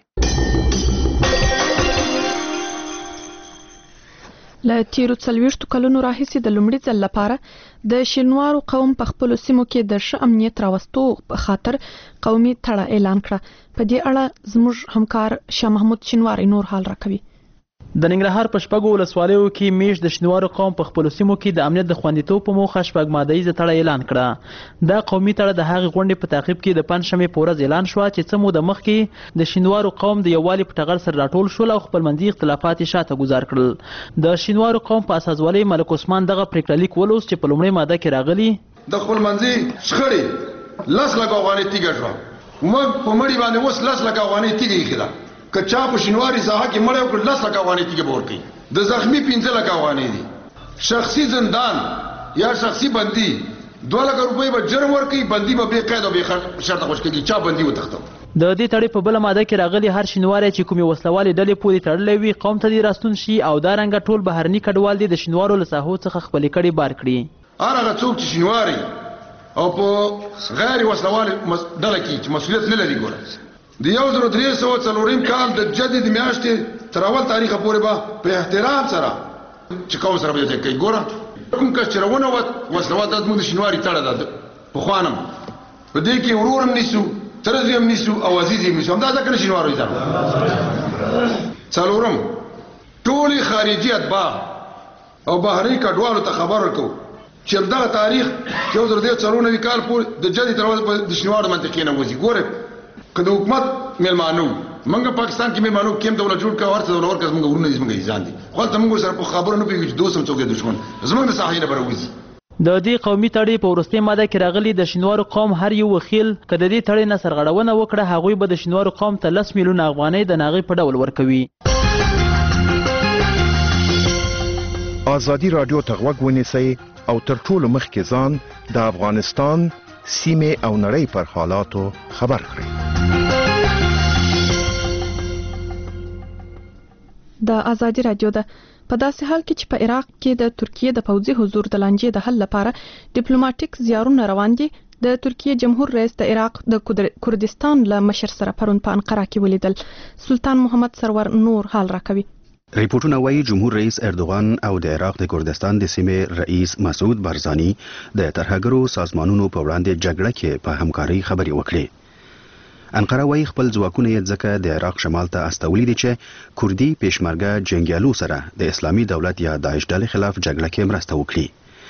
له تیرو 40 کلونو راهیسې د لومړي ځل لپاره د شینوارو قوم په خپلو سیمو کې د ښه امنیت راوستو په خاطر قومي تړه اعلان کړه. په دې اړه زموږ همکار شاه محمود شینواری نور حال راکوي. د ننګرهار په شپږو ولسوالیو کې میش د شینوارو قوم په خپلو سیمو کې د امنیت د خوندیتوب په موخه شپږ مادهیزه تړه اعلان کړه. دا قومي تړه د هغې غونډې په تعقیب کې د پنجشنبې په ورځ اعلان شوه چې څه موده مخکې د شینوارو قوم د یووالي په ټغر سره راټول شول او خپلمنځي اختلافات یې شاته ګذار کړل. د شینوارو قوم په اساسوالۍ ملک عثمان دغه پریکړه لیک ولوست چې په لومړۍ ماده کې راغلي د خپلمنځي شخړې 10 لک افغانۍ تیږه شوه. موږ په مړي باندې اوس 10 لک افغانۍ تیږه ایښې ده. که چا په شینواري ساحه کې مړی وکړ 10 لک افغانۍ تیږه به ورکوي. د زخمی 15 لک افغانۍ دي. شخصي زندان یا شخصي بندي 2 لک روپۍ به جرم ورکوي. بندي به بې قید او بې شرطه خوش کېږي. چا بندي وتښتو. د دې تړې په بله ماده کې راغلي هر شینواری چې کومې وسلوالې ډلې پورې تړلی وي قوم ته دې راستون شي او دا رنګه ټول بهرني کډوال دې د شینوارو له ساحو څخه خپلې کړې بار کړي. هر هغه څوک چې شینواری او په غیر وسلوالې ډله کې چې مسؤلیت نه لري ګوره د 1304 کال د جدید میاشتې تر اول تاریخ پورې به په احترام سره چې قوم سره به ځای کوي. ګوره کوم کس چې روونه وسلوال د زموږ د شینواري تړه ده پخوانم په دې کې ورورم نیسو ترزی هم نیسو او عزیزی هم نیسو. همدا ځکه نه شینوارو ځان څلورم ټولې خارجي اتباع او بهرني کډوالو ته خبر ورکو چې دغه تاریخ 1304 کال پورې د جدید تر اول د شینوارو منطقې نه وځي. ګوره که د حکومت میلمانو منګه پاکستان کې میلمانو کیم دولت جوړ کا ورته دولت ورکړ موږ ورونه دي موږ ځان دي خو ته موږ سره په خبرو نه پیږي چې دوسم څوک دشمن زموږ د ساحې نه بروزي. د دې قومي تړې په وروستۍ ماده کې راغلي د شینوارو قوم هر یو وکیل که د دې تړې نه سرغړونه وکړه هغوی به د شینوارو قوم ته 10 میلیونه افغانۍ د ناغې په ډول ورکوي. آزادی رادیو ته غوږ ونیسئ او تر ټولو مخکې ځان د افغانستان سیمې او نړۍ پر حالاتو خبر کړئ. د آزادی رادیو ده په داسې حال کې چې په عراق کې د ترکیه د پوځي حضور د لانجې د حل لپاره ډیپلوماټیک زیارونه روان دي. د ترکیه جمهور رئیس د عراق د کردستان له مشر سره پرون په انقره کې ولیدل. سلطان محمد سرور نور حال راکوي. ریپورتونه وایي جمهور رئیس اردوغان او د عراق د کردستان د سیمې رئیس مسعود بارزانی د ترهګرو سازمانونو په وړاندې جګړه کې په همکارۍ خبرې وکړې. انقره وایي خپل ځواکونه یې ځکه د عراق شمال ته استولي دي چې کردي پېشمرګه جنګیالو سره د اسلامي دولت یا داعش ډلې خلاف جګړه کې مرسته وکړي.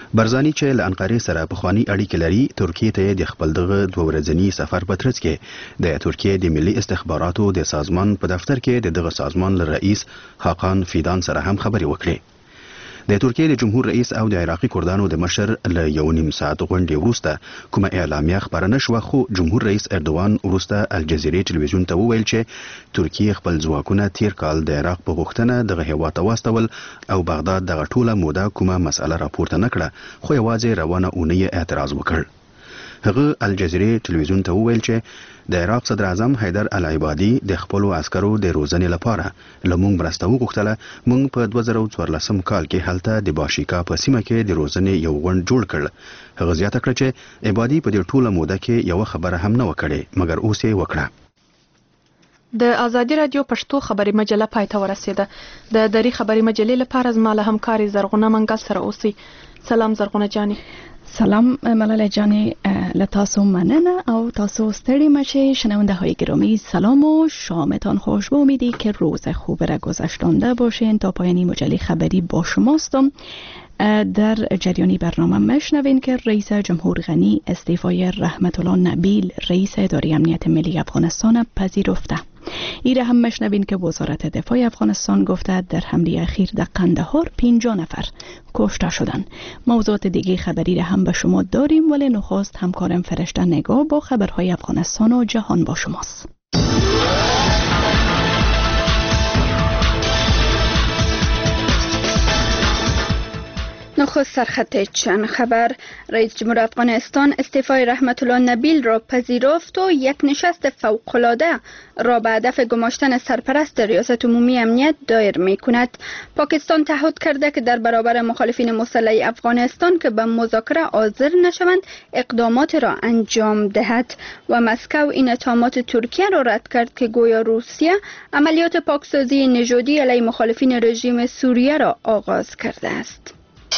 برزانی چې له انقره سره پخوانی اړیکې لري ترکیه ته د خپل دغه 2 ورځنی سفر په ترڅ کې د ترکیه د ملي استخباراتو د سازمان په دفتر کې دغه سازمان له رئیس حاقان فیدان سره هم خبرې وکړې. د ترکیه د جمهور رئیس او د عراقي کردانو د مشر له 1.5 ساعت غونډې وروسته کومه اعلامیه خبره نشوه، خو جمهور رئیس اردوغان وروسته الجزیرې ټلویزیون ته وویل چې ترکیه خپل ځواکونه تیر کال د عراق په غوښتنه دغه هیواد ته واستول او بغداد دغه ټوله موده کومه مسأله راپورته نه کړه، خو یوازې روانه اونۍ اعتراض وکړ. هغه الجزیرې ټلویزیون ته وویل چې د عراق صدر اعظم حیدر العبادي د خپل عسکرو د روزنې لپاره لمونږ مرسته وغوښتله. موږ په 2014 کال کې هلته د باشیکا په سیمه کې د روزنې یو غونډ جوړ کړ. هغه زیاته کړه چې عبادي په دې ټوله موده کې یو خبره هم نه وکړي، مګر اوس یې وکړه. د ازادي رادیو پښتو خبري مجله پای ته ورسیده. د دری خبري مجلې لپاره زما له همکاري زرغونه منګل سره اوسئ. سلام زرغونه جانی. سلام ملاله جانی، لتاسو مننه او تاسو ستړي مشه. شنونده های گرامی سلام و شامتان خوش، با امیدی که روز خوب را گذشتانده باشین. تا پایانی مجله خبری با شماستم. در جریانی برنامه مشنوین که رئیس جمهور غنی استعفای رحمت الله نبیل رئیس اداره امنیت ملی افغانستان پذیرفته. ایره هم مشنوین که وزارت دفاع افغانستان گفته در حمله اخیر در قندهار 50 نفر کشته شدند. موضوعات دیگه خبری را هم به شما داریم، ولی نخست همکارم فرشته نگاه با خبرهای افغانستان و جهان با شماست. نخست سرخط چند خبر. رئیس جمهور افغانستان استعفای رحمت الله نبیل را پذیرفت و یک نشست فوق‌العاده را به هدف گماشتن سرپرست ریاست عمومی امنیت دایر می کند. پاکستان تعهد کرده که در برابر مخالفین مسلح افغانستان که به مذاکره حاضر نشوند اقدامات را انجام دهد و مسکو این اتهامات ترکیه را رد کرد که گویا روسیه عملیات پاکسازی نژادی علیه مخالفین رژیم سوریه را آغاز کرده است.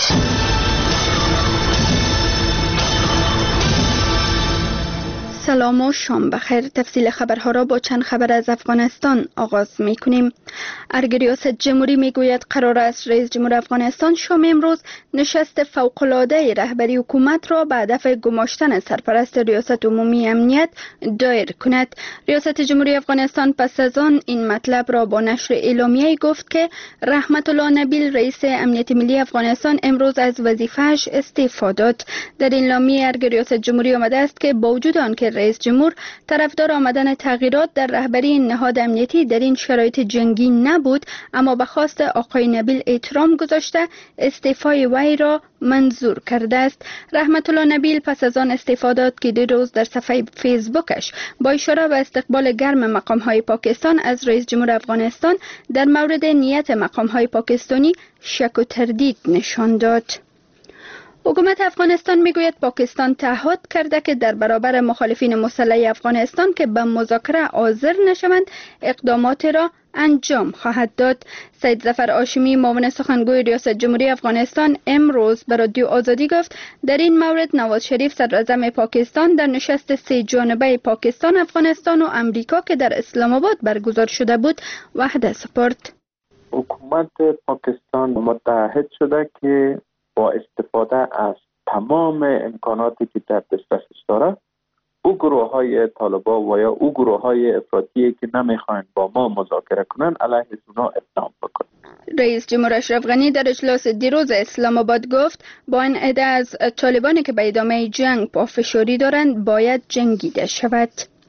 سلام و شام بخیر. تفصیل خبرها را با چند خبر از افغانستان آغاز می کنیم. ارگ ریاست جمهوری می گوید قرار است رئیس جمهور افغانستان شام امروز نشست فوق‌العاده رهبری حکومت را به هدف گماشتن سرپرست ریاست عمومی امنیت دایر کند. ریاست جمهوری افغانستان پس از آن این مطلب را با نشر اعلامیه گفت که رحمت الله نبیل رئیس امنیت ملی افغانستان امروز از وظیفه‌اش استعفا داد. در این اعلامیه ارگ ریاست جمهوری آمده است که با وجود آنکه رئیس جمهور طرفدار آمدن تغییرات در رهبری نهاد امنیتی در این شرایط جنگی نبود، اما به خواست آقای نبیل احترام گذاشته استعفای وی را منظور کرده است. رحمت الله نبیل پس از آن استعفا داد که دیروز در صفحه فیسبوکش با اشاره به استقبال گرم مقام‌های پاکستان از رئیس جمهور افغانستان در مورد نیت مقام‌های پاکستانی شک و تردید نشان داد. حکومت افغانستان میگوید پاکستان تعهد کرده که در برابر مخالفین مسلح افغانستان که به مذاکره حاضر نشوند اقدامات را انجام خواهد داد. سید ظفر هاشمی معاون سخنگوی ریاست جمهوری افغانستان امروز به رادیو آزادی گفت در این مورد نواز شریف صدراعظم پاکستان در نشست 3 جانبه پاکستان، افغانستان و امریکا که در اسلام آباد برگزار شده بود وعده سپرد. حکومت پاکستان متعهد شده که با استفاده از تمام امکاناتی که در دسترسش داره او گروه‌های طالبان و یا او گروه‌های افراطی که نمیخواین با ما مذاکره کنن علیه اونا اقدام بکنه. رئیس جمهور اشرف غنی در اجلاس دیروز اسلام آباد گفت با این عده از طالبانی که به ادامه جنگ پافشاری دارند باید جنگیده شود.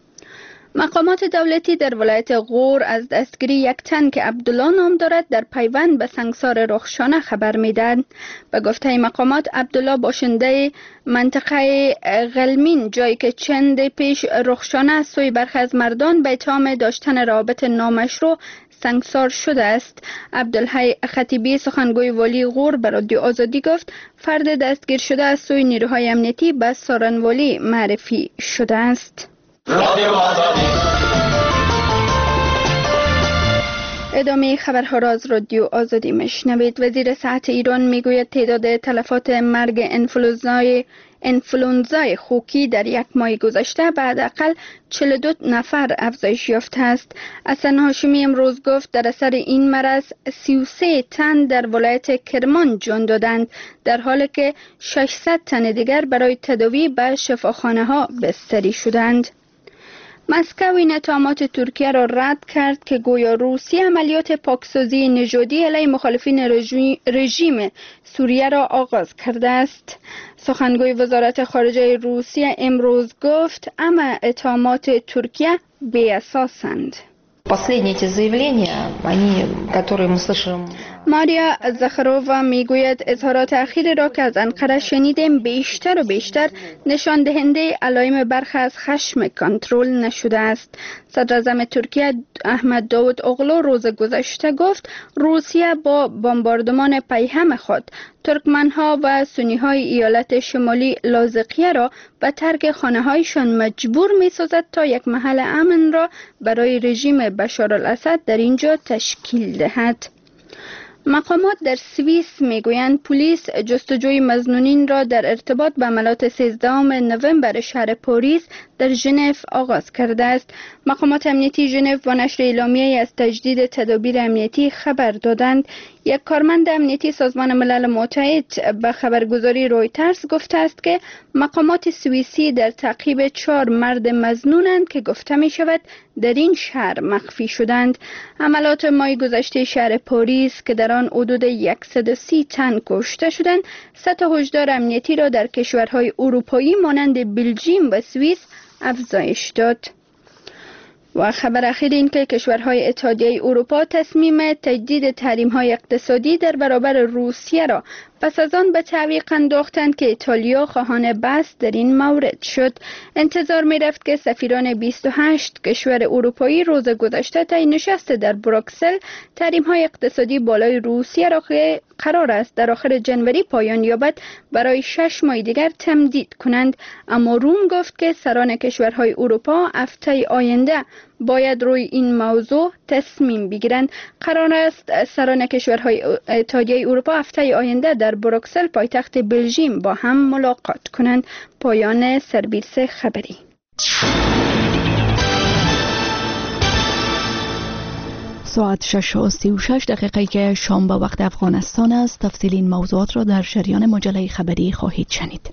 مقامات دولتی در ولایت غور از دستگیری یک تن که عبدالله نام دارد در پیوند به سنگسار رخشانه خبر میدن. به گفته مقامات عبدالله باشنده منطقه غلمین جایی که چند پیش رخشانه سوی برخی از مردان به اتهام داشتن روابط نامشروع سنگسار شده است. عبدالحی خطیبی سخنگوی والی غور به رادیو آزادی گفت فرد دستگیر شده از سوی نیروهای امنیتی به سارنوالی معرفی شده است. ادامه خبرها را از رادیو آزادی میشنوید. وزیر صحت ایران میگوید تعداد تلفات مرگ انفلوئنزای انفلونزای خوکی در یک ماه گذشته به حداقل 42 نفر افزایش یافته است. حسن هاشمی امروز گفت در اثر این مرض 33 تن در ولایت کرمان جان دادند، در حالی که 600 تن دیگر برای تداوی به شفاخانه ها بستری شدند. مسکو این اتهامات ترکیه را رد کرد که گویا روسیه عملیات پاکسازی نژادی علیه مخالفین رژیم سوریه را آغاز کرده است. سخنگوی وزارت خارجه روسیه امروز گفت اما اتهامات ترکیه بی اساسند. Последние эти заявления, которые мы слышим. ماریا زخرووا میگوید اظهارات اخیر را که از انقره شنیدیم بیشتر و بیشتر نشان دهنده علائم برخی از خشم کنترل نشده است. صدر اعظم ترکیه احمد داود اوغلو روز گذشته گفت روسیه با بمباردمان پیهم خود ترکمنها و سنیهای ایالت شمالی لاذقیه را به ترک خانه‌هایشان مجبور می‌سازد تا یک محل امن را برای رژیم بشارالاسد در اینجا تشکیل دهد. مقامات در سوئیس میگویند پلیس جستجوی مظنونین را در ارتباط به حملات 13 نوامبر شهر پاریس در ژنو آغاز کرده است. مقامات امنیتی ژنو با نشر اعلامیه‌ای از تجدید تدابیر امنیتی خبر دادند. یک کارمند امنیتی سازمان ملل متحد به خبرگزاری رویترز گفته است که مقامات سوئیسی در تعقیب 4 مرد مظنونند که گفته می شود در این شهر مخفی شدند. حملات ماه گذشته شهر پاریس که در آن حدود 130 تن کشته شدند، سطح هشدار امنیتی را در کشورهای اروپایی مانند بلژیم و سوئیس افزایش داد. و خبر اخیر این که کشورهای اتحادیه اروپا تصمیم تجدید تحریم‌های اقتصادی در برابر روسیه را پس از آن به تعویق انداختند که ایتالیا خواهان بحث در این مورد شد. انتظار می رفت که سفیران 28 کشور اروپایی روز گذشته طی نشست در بروکسل تحریم‌های اقتصادی بالای روسیه را که قرار است در آخر جنوری پایان یابد برای 6 ماه دیگر تمدید کنند، اما روم گفت که سران کشورهای اروپا هفته آینده باید روی این موضوع تصمیم بگیرند. قرار است سران کشورهای اتحادیه اروپا هفته آینده در بروکسل پایتخت بلژیم با هم ملاقات کنند. پایان سرویس خبری. ساعت 6:36 که شام به وقت افغانستان است. تفصیل این موضوعات را در جریان مجله خبری خواهید شنید.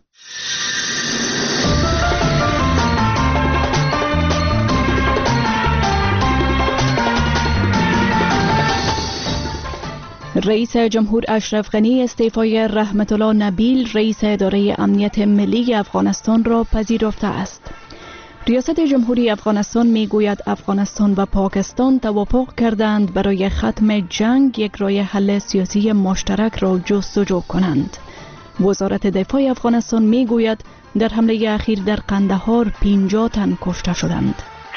رئیس جمهور اشرف غنی استعفای رحمت الله نبیل رئیس اداره امنیت ملی افغانستان را پذیرفته است. ریاست جمهوری افغانستان میگوید افغانستان و پاکستان توافق کردند برای ختم جنگ یک راه حل سیاسی مشترک را جستجو کنند. وزارت دفاع افغانستان میگوید در حمله اخیر در قندهار 50 تن کشته شدند.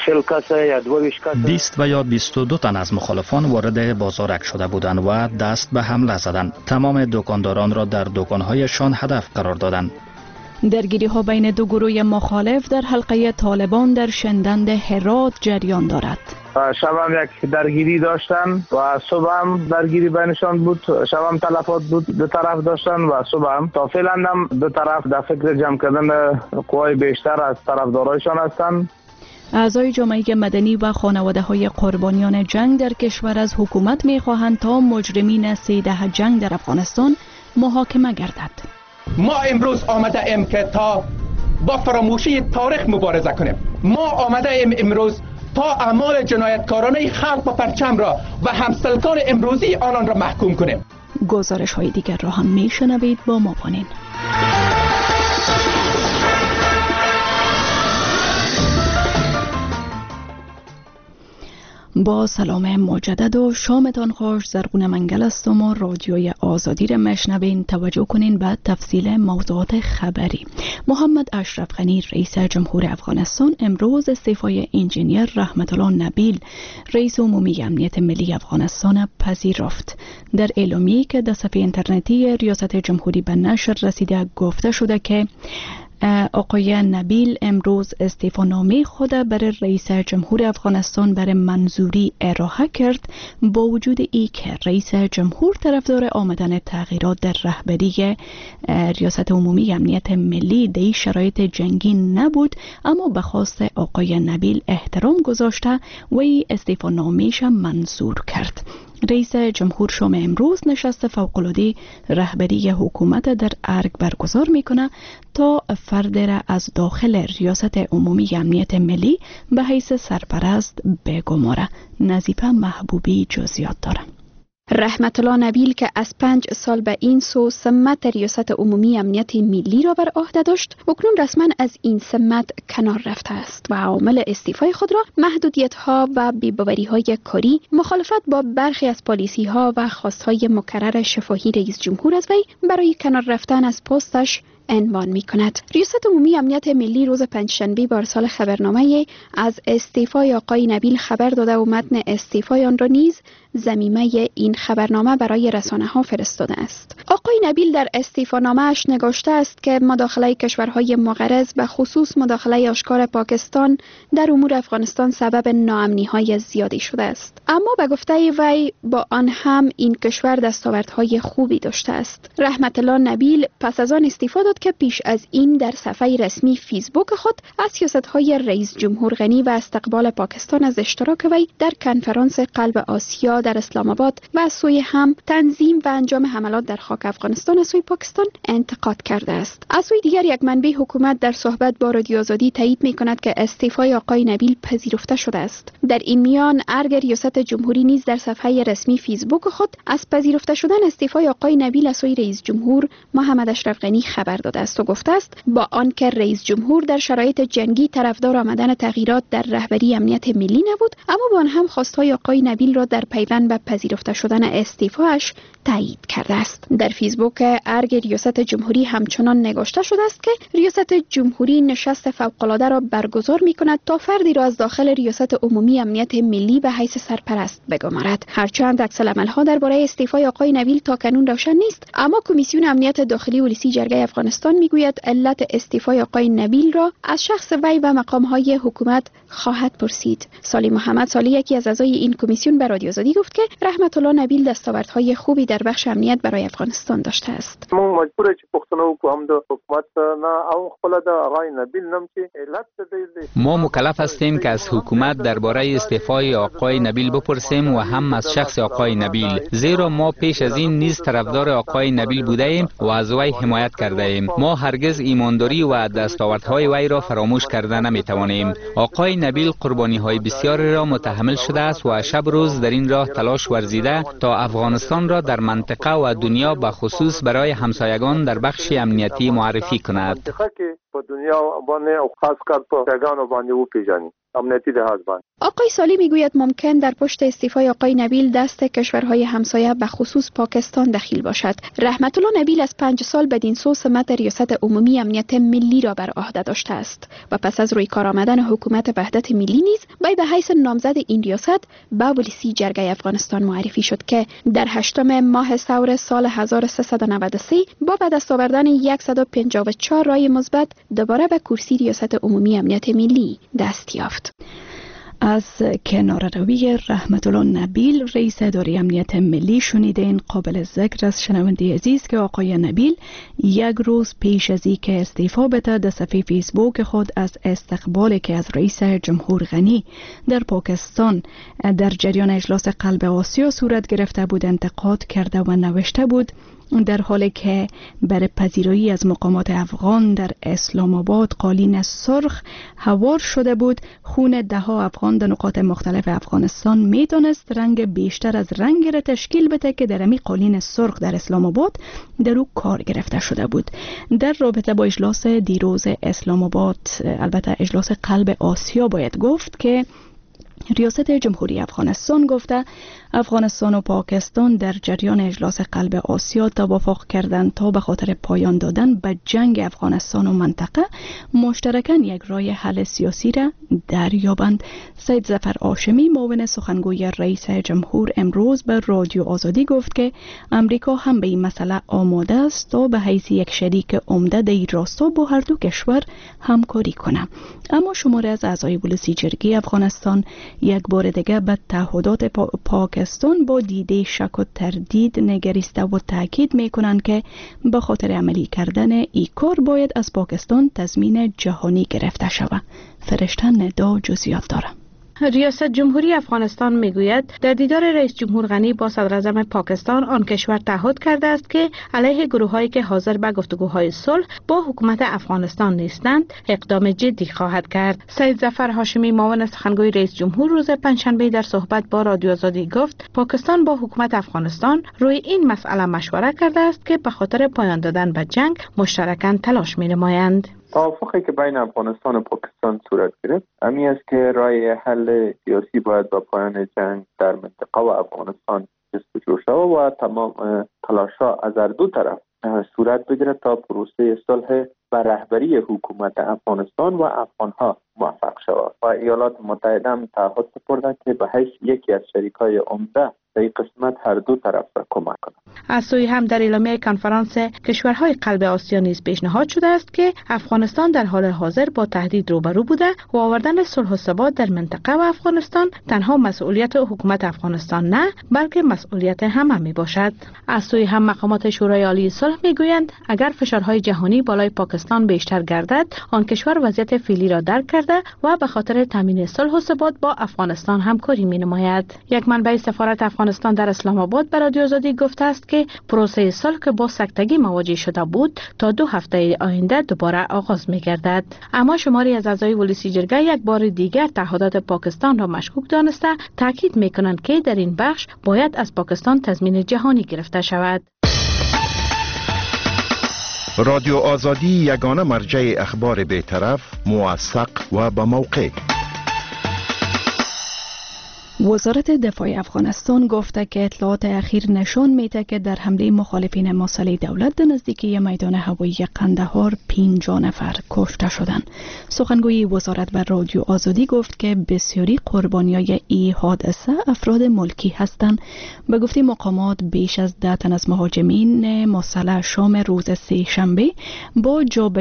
20 و یا 22 تن از مخالفان وارد بازارک شده بودند و دست به حمله زدند. تمام دکانداران را در دکانهایشان هدف قرار دادند. درگیری ها بین دو گروه مخالف در حلقه طالبان در شندند هرات جریان دارد. شب هم یک درگیری داشتن و صبح هم درگیری بینشان بود. شب هم تلفات بود، دو طرف داشتن و صبح هم تا فعلا هم دو طرف در فکر جمع کردن قوای بیشتر از طرفدارایشان هستند. اعضای جامعه مدنی و خانواده های قربانیان جنگ در کشور از حکومت می خواهند تا مجرمین 13 جنگ در افغانستان محاکمه گردد. ما امروز آمده ایم که تا با فراموشی تاریخ مبارزه کنیم. ما آمده ایم امروز تا اعمال جنایتکارانه خلق و پرچم را و همسلکان امروزی آنان را محکوم کنیم. گزارش های دیگر را هم می شنوید، با ما بانین. با سلام مجدد و شامتان خوش. زرغون منگل هستم و رادیوی آزادی را میشنوین. توجه کنین به تفصیل موضوعات خبری. محمد اشرف غنی رئیس جمهور افغانستان امروز استعفای انجینیر رحمت الله نبیل رئیس عمومی امنیت ملی افغانستان پذیرفت. در اعلامیه‌ای که در صفحه اینترنتی ریاست جمهوری به نشر رسیده گفته شده که آقای نبیل امروز استعفانامه خود برای رئیس جمهور افغانستان برای منظوری ارائه کرد، با وجود ای که رئیس جمهور طرفدار آمدن تغییرات در رهبری ریاست عمومی امنیت ملی در شرایط جنگی نبود، اما به خواست آقای نبیل احترام گذاشته و ای استعفانامه‌اش منظور کرد. رئیس جمهور شام امروز نشست فوق‌العاده رهبری حکومت در ارگ برگزار میکنه تا فرد را از داخل ریاست عمومی امنیت ملی به حیث سرپرست بگماره. نظیفه محبوبی جزئیات داره. رحمت الله نبیل که از 5 سال به این سو سمت ریاست عمومی امنیت ملی را بر عهده داشت، اکنون رسما از این سمت کنار رفته است و عامل استعفای خود را محدودیت ها و بی‌باوری های کاری، مخالفت با برخی از پالیسی ها و خواستهای مکرر شفاهی رئیس جمهور از وی برای کنار رفتن از پستش عنوان می کند. ریاست عمومی امنیت ملی روز پنجشنبه با ارسال خبرنامه از استعفای آقای نبیل خبر داده و متن استعفای آن را نیز ضمیمه این خبرنامه برای رسانه ها فرستاده است. آقای نبیل در استعفانامه اش نگاشته است که مداخله کشورهای مغرض به خصوص مداخله آشکار پاکستان در امور افغانستان سبب ناامنی های زیادی شده است. اما به گفته وی با آن هم این کشور دستاوردهای خوبی داشته است. رحمت الله نبیل پس از آن استعفا داد که پیش از این در صفحه رسمی فیسبوک خود از سیاست‌های رئیس جمهور غنی و استقبال پاکستان از اشتراک وی در کنفرانس قلب آسیا در اسلام آباد و از سوی هم تنظیم و انجام حملات در خاک افغانستان از سوی پاکستان انتقاد کرده است. از سوی دیگر یک منبع حکومت در صحبت با رادیو آزادی تایید می‌کند که استعفای آقای نبیل پذیرفته شده است. در این میان ارگ ریاست جمهوری نیز در صفحه رسمی فیسبوک خود از پذیرفته شدن استعفای آقای نبیل از سوی رئیس جمهور محمد اشرف غنی خبر داده است و گفته است با آنکه رئیس جمهور در شرایط جنگی طرفدار آمدن تغییرات در رهبری امنیت ملی نبود، اما با آن هم خواستهای آقای نبیل را در پیوند به پذیرفته شدن استعفاش تایید کرده است. در فیسبوک ارگ ریاست جمهوری همچنان نگاشته شده است که ریاست جمهوری نشست فوق‌العاده را برگزار می‌کند تا فردی را از داخل ریاست عمومی امنیت ملی به حیث سرپرست بگمارد. هرچند عکس‌العمل‌ها درباره استعفای آقای نبیل تاکنون روشن نیست، اما کمیسیون امنیت داخلی ولسی جرگه افغانستان میگوید علت استعفای آقای نبیل را از شخص وی و مقام‌های حکومت خواهد پرسید. سالی محمد سالی یکی از اعضای این کمیسیون به رادیو آزادی گفت که رحمت الله نبیل دستاوردهای خوبی در بخش امنیت برای افغانستان داشته است. ما مجبور چې پښتنو کوم د حکومت نه او خپل د آقای نبیل نم چې علت دې ما مکلف هستیم که از حکومت درباره استعفای آقای نبیل بپرسیم و هم از شخص آقای نبیل، زیرا ما پیش از این نیز طرفدار آقای نبیل بوده ایم و از وی حمایت کرده ایم. ما هرگز ایمانداری و دستاوردهای وی را فراموش کرده نمیتوانیم. آقای نبیل قربانی‌های بسیاری را متحمل شده است و شب روز در این راه تلاش ورزیده تا افغانستان را در منطقه و دنیا به خصوص برای همسایگان در بخش امنیتی معرفی کند. آقای سالی میگوید ممکن در پشت استعفای آقای نبیل دست کشورهای همسایه به خصوص پاکستان دخیل باشد. رحمت الله نبیل از 5 سال بدین سو سمت ریاست عمومی امنیت ملی را بر عهده داشته است و پس از روی کار آمدن حکومت وحدت ملی نیز وی به حیث نامزد این ریاست به ولسی جرگه افغانستان معرفی شد که در 8 ماه ثور سال 1393 با به دست آوردن 154 رای مثبت دوباره به کرسی ریاست عمومی امنیت ملی دست یافت. از کناره‌روی رحمت الله نبیل رئیس اداره امنیت ملی شنیدین. قابل ذکر است شنونده عزیز که آقای نبیل یک روز پیش از اینکه استعفا بده در صفحه فیسبوک خود از استقبالی که از رئیس جمهور غنی در پاکستان در جریان اجلاس قلب آسیا صورت گرفته بود انتقاد کرده و نوشته بود در حالی که برای پذیرایی از مقامات افغان در اسلام آباد قالین سرخ هوار شده بود، خون ده‌ها افغان در نقاط مختلف افغانستان میتونست رنگ بیشتر از رنگ را تشکیل بده که در امی قالین سرخ در اسلام آباد در او کار گرفته شده بود. در رابطه با اجلاس دیروز اسلام آباد، البته اجلاس قلب آسیا باید گفت که ریاست جمهوری افغانستان گفته افغانستان و پاکستان در جریان اجلاس قلب آسیا توافق کردند تا به خاطر پایان دادن به جنگ افغانستان و منطقه مشترکاً یک راه حل سیاسی را دریابند. سید ظفر هاشمی معاون سخنگوی رئیس جمهور امروز به رادیو آزادی گفت که امریکا هم به این مسئله آماده است تا به حیث یک شریک عمده در این راستا با هر دو کشور همکاری کنه. اما شماری از اعضای ولسی جرگه افغانستان یک بار دیگه به تعهدات پاکستان با دیده شک و تردید نگریسته و تاکید میکنند که به خاطر عملی کردن این کار باید از پاکستان تضمین جهانی گرفته شود. فرشته ندا جزئیات داره. ریاست جمهوری افغانستان میگوید در دیدار رئیس جمهور غنی با صدر اعظم پاکستان آن کشور تعهد کرده است که علیه گروه‌هایی که حاضر به گفتگوهای صلح با حکومت افغانستان نیستند اقدام جدی خواهد کرد. سید ظفر هاشمی معاون سخنگوی رئیس جمهور روز پنجشنبه در صحبت با رادیو آزادی گفت پاکستان با حکومت افغانستان روی این مسئله مشوره کرده است که به خاطر پایان دادن به جنگ مشترکاً تلاش می‌نمایند. توافقی که بین افغانستان و پاکستان صورت گرفت امی است که راه حل سیاسی باید با پایان جنگ در منطقه و افغانستان جستجو شود و تمام تلاش‌ها از هر دو طرف صورت بگیرد تا پروسه صلح و رهبری حکومت افغانستان و افغانها موفق شود. و ایالات متحده هم تعهد سپرده که به حیث یکی از شریکای عمده در این قسمت هر دو طرف را کمک کنند. از سوی هم در اعلامیه کنفرانس کشورهای قلب آسیا نیز پیشنهاد شده است که افغانستان در حال حاضر با تهدید روبرو بوده و آوردن صلح و ثبات در منطقه و افغانستان تنها مسئولیت حکومت افغانستان نه بلکه مسئولیت همه می باشد. از سوی هم مقامات شورای عالی صلح میگویند اگر فشارهای جهانی بالای پاکستان بیشتر گردد آن کشور وضعیت فعلی را درک کرده و به خاطر تامین صلح و ثبات با افغانستان همکاری می نماید. یک منبع سفارت افغانستان در اسلام آباد به رادیو آزادی گفته است که پروسه صلح که با سکتگی مواجه شده بود تا 2 هفته آینده دوباره آغاز می گردد. اما شماری از اعضای ولسی جرگه یک بار دیگر تعهدات پاکستان را مشکوک دانسته تاکید می کنند که در این بخش باید از پاکستان تضمین جهانی گرفته شود. رادیو آزادی یگانه مرجع اخبار بی‌طرف، موثق و با موقع. وزارت دفاع افغانستان گفته که اطلاعات اخیر نشان میده که در حمله مخالفین مسلح دولت در نزدیکی میدان هوایی قندهار 50 نفر کشته شدند. سخنگوی وزارت به رادیو آزادی گفت که بسیاری قربانیای این حادثه افراد ملکی هستند. به گفته مقامات بیش از 10 تن از مهاجمین مسلح شام روز سه‌شنبه با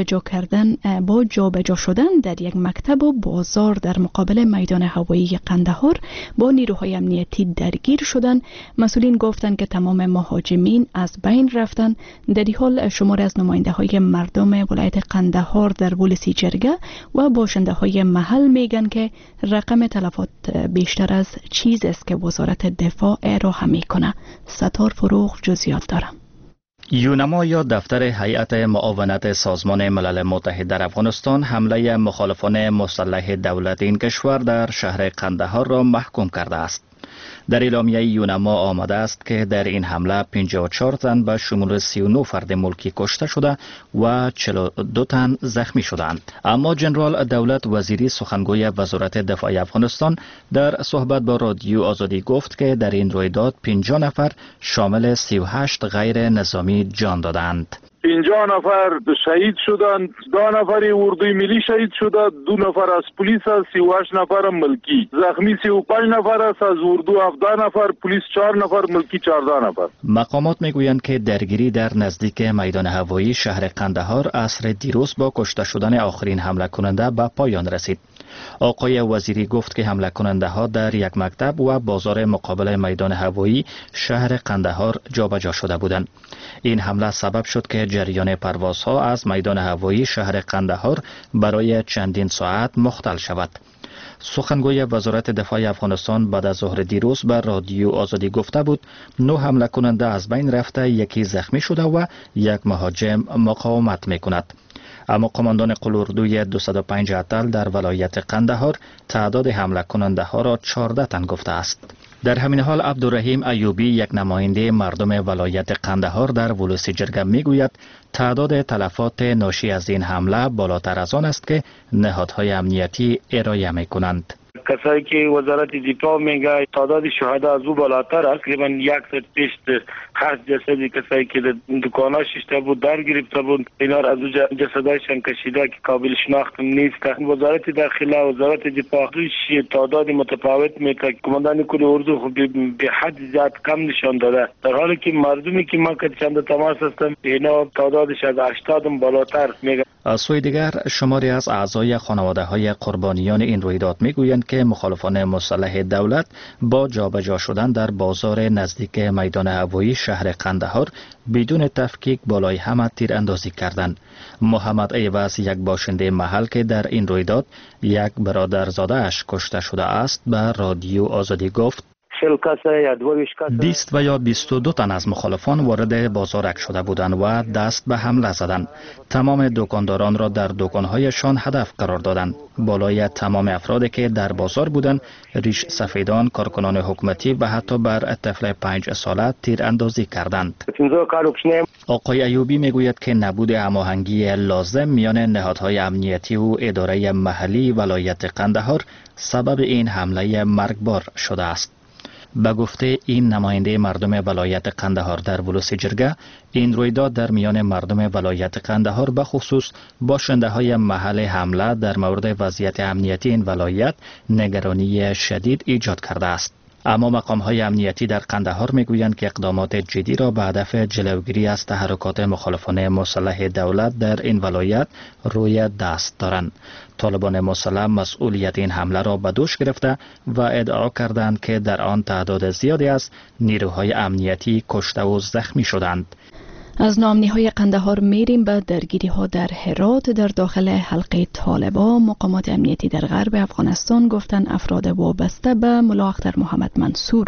جابجا شدن در یک مکتب و بازار در مقابل میدان هوایی قندهار با نیروهای امنیتی درگیر شدند. مسئولین گفتند که تمام مهاجمین از بین رفتند. در این حال شماری از نماینده‌های مردم ولایت قندهار در ولسی جرگه و باشنده‌های محل میگن که رقم تلفات بیشتر از چیزی است که وزارت دفاع ارائه میکنه. ستار فروغ جزئیات داره. یونما یا دفتر هیئت معاونت سازمان ملل متحد در افغانستان حمله مخالفان مسلح دولت این کشور در شهر قندهار را محکوم کرده است. در اعلامیه یونما آمده است که در این حمله 54 تن به شمول 39 فرد ملکی کشته شده و 42 تن زخمی شدند. اما جنرال دولت وزیری سخنگوی وزارت دفاع افغانستان در صحبت با رادیو آزادی گفت که در این رویداد 50 نفر شامل 38 غیر نظامی جان دادند. 50 نفر شهید شدند، 2 نفر اردوی ملی شهید شده، 2 نفر از پلیس است، 38 نفر ملکی. زخمی 35 نفر است، از اردو 17 نفر، پلیس 4 نفر، ملکی 14 نفر. مقامات میگویند که درگیری در نزدیک میدان هوایی شهر قندهار عصر دیروز با کشته شدن آخرین حمله کننده به پایان رسید. آقای وزیری گفت که حمله کننده ها در یک مکتب و بازار مقابل میدان هوایی شهر قندهار جابجا شده بودند. این حمله سبب شد که جریان پروازها از میدان هوایی شهر قندهار برای چندین ساعت مختل شود. سخنگوی وزارت دفاع افغانستان بعد از ظهر دیروز به رادیو آزادی گفته بود 9 حمله کننده از بین رفته، یکی زخمی شده و یک مهاجم مقاومت میکند. اما قماندان قلوردوی 205 اتل در ولایت قندهار تعداد حمله کننده ها را 14 تن گفته است. در همین حال عبدالرحیم ایوبی یک نماینده مردم ولایت قندهار در ولسی جرگه میگوید تعداد تلفات ناشی از این حمله بالاتر از آن است که نهادهای امنیتی ارائه میکنند. کسایی که وزارت دفاع میگه تعداد شهدا از او بالاتر است، تقریبا 108 جسدی کسایی که دکانا شیشته بود در گرفته بود، اینا از او جسدایشان کشیده که قابل شناخت نیست. وزارت داخله، وزارت دفاع تعداد متفاوت میگه. کماندان کل اردو خب به حد زیاد کم نشان داده، در حالی که مردمی که ما چند تماس هستم اینا تعدادش از 80 بالاتر میگه. از سوی دیگر شماری از اعضای خانواده‌های قربانیان این رویداد میگویند که مخالفان مسلح دولت با جابجا شدن در بازار نزدیک میدان هوایی شهر قندهار بدون تفکیک بالای همه تیر اندازی کردند. محمد ایواز، یک باشنده محل که در این رویداد یک برادرزاده اش کشته شده است، به رادیو آزادی گفت 20 و یا 22 تن از مخالفان وارد بازارک شده بودند و دست به حمله زدند. تمام دکانداران را در دکانهایشان هدف قرار دادند. بالای تمام افرادی که در بازار بودند، ریش سفیدان، کارکنان حکومتی و حتی بر طفل 5 ساله تیر اندازی کردند. آقای ایوبی میگوید که نبود هماهنگی لازم میان نهادهای امنیتی و اداره محلی ولایت قندهار سبب این حمله مرگبار شده است. به گفته این نماینده مردم ولایت قندهار در ولوس جرگه، این رویداد در میان مردم ولایت قندهار به خصوص باشنده های محل حمله در مورد وضعیت امنیتی این ولایت نگرانی شدید ایجاد کرده است. اما مقام‌های امنیتی در قندهار میگویند که اقدامات جدی را به هدف جلوگیری از تحرکات مخالفان مسلح دولت در این ولایت روی دست دارند. طالبان مسلح مسئولیت این حمله را به دوش گرفته و ادعا کردند که در آن تعداد زیادی از نیروهای امنیتی کشته و زخمی شدند. از نامنی‌های قندهار میریم به درگیری‌ها در هرات. در داخل حلقه طالبان، مقامات امنیتی در غرب افغانستان گفتند افراد وابسته به ملا اختر محمد منصور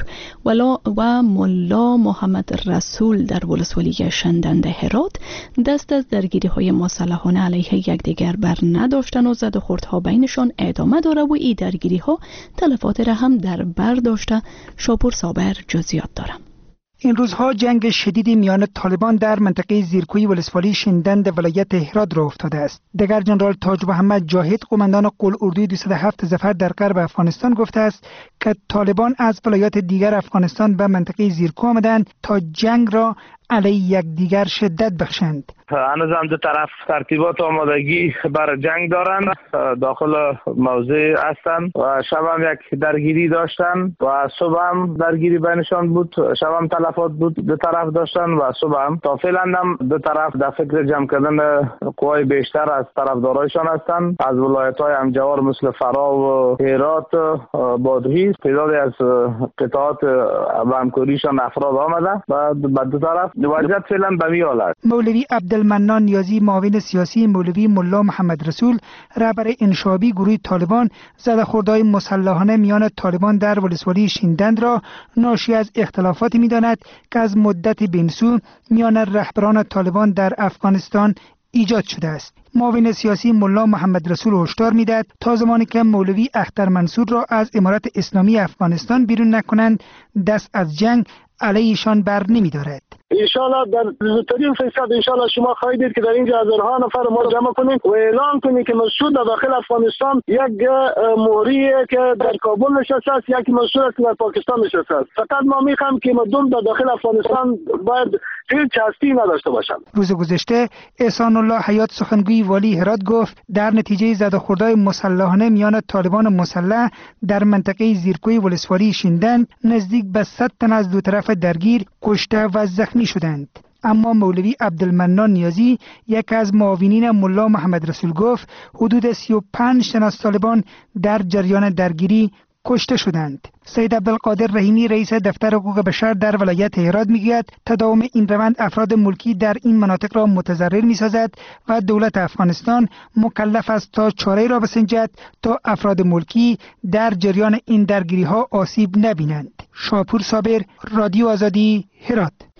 و ملا محمد رسول در ولسوالی شندند هرات دست از درگیری‌های مسلحانه علیه یکدیگر بر نداشتن و زد و خوردها بینشان ادامه داره و این درگیری‌ها تلفات را هم در بر داشته. شاپور صابر جزئیات دارم. این روزها جنگ شدیدی میان طالبان در منطقه زیرکوی ولسوالی شندند ولایت هرات را افتاده است. دگر جنرال تاج محمد جاهد، قماندان قل اردوی 207 ظفر در غرب افغانستان گفته است که طالبان از ولایات دیگر افغانستان به منطقه زیرکو آمدند تا جنگ را علیه یکدیگر شدت بخشند. هنوز هم دو طرف ترتیبات آمادگی بر جنگ دارند، داخل موضع هستند و شب هم یک درگیری داشتن و صبح هم درگیری بینشان بود. شب هم تلفات بود، دو طرف داشتن و صبح هم. تا فعلا هم دو طرف در فکر جمع کردن قوای بیشتر از طرفدارایشان هستند. از ولایت‌های همجوار مثل فرا و هرات، بادغیس تعدادی از قطعات به همکاریشان افراد آمده و دو طرف وضعیت فعلا به می حال است. مولوی عبدالمنان نیازی، معاون سیاسی مولوی ملا محمد رسول، رهبر انشابی گروه طالبان، زده‌خوردهای مسلحانه میان طالبان در ولسوالی شندند را ناشی از اختلافاتی می‌داند که از مدت بینسو میان رهبران طالبان در افغانستان ایجاد شده است. معاون سیاسی ملا محمد رسول هشدار می‌دهد تا زمانی که مولوی اختر منصور را از امارت اسلامی افغانستان بیرون نکنند، دست از جنگ علیهشان بر نمی‌دارد. انشالله در زودترین فرصت انشالله شما خواهید دید که در اینجا هزارها نفر ما جمع کنید و اعلان کنید که مسعود در داخل افغانستان یک مهریه که در کابل نشسته است، یکی مسعود است که در پاکستان نشسته است. فقط ما می‌خوایم که مردم در داخل افغانستان باید هیچ هستی نداشته باشند. روز گذشته احسان الله حیات، سخنگوی والی هرات، گفت در نتیجه زده‌خوردهای مسلحانه میان طالبان مسلح در منطقه زیرکوی ولسوالی شندند، نزدیک به 100 تن از دو طرف درگیر کشته و زخمی شدند. اما مولوی عبدالمنان نیازی، یک از معاونین ملا محمد رسول، گفت حدود 35 تن از طالبان در جریان درگیری کشته شدند. سید عبدالقادر رحیمی، رئیس دفتر حقوق بشر در ولایت هرات، میگوید تداوم این روند افراد ملکی در این مناطق را متضرر میسازد و دولت افغانستان مکلف است تا چاره‌ای را بسنجد تا افراد ملکی در جریان این درگیری ها آسیب نبینند. شاپور صابر، رادیو آزادی، هرات.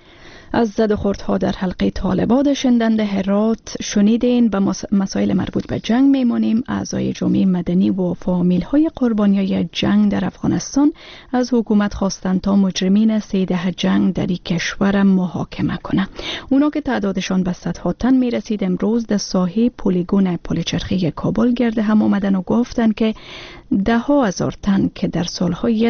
از زد و خوردها در حلقه طالبان شنونده هرات شنیدین. به مسائل مربوط به جنگ میمونیم. اعضای جامعه مدنی و فامیل های قربانیای جنگ در افغانستان از حکومت خواستند تا مجرمین 13 جنگ در این کشور محاکمه کنه. اونا که تعدادشان به صدها تن میرسید امروز در ساحه پلیگون پلچرخی کابل گرد هم آمدن و گفتند که 10,000 تن که در سالهای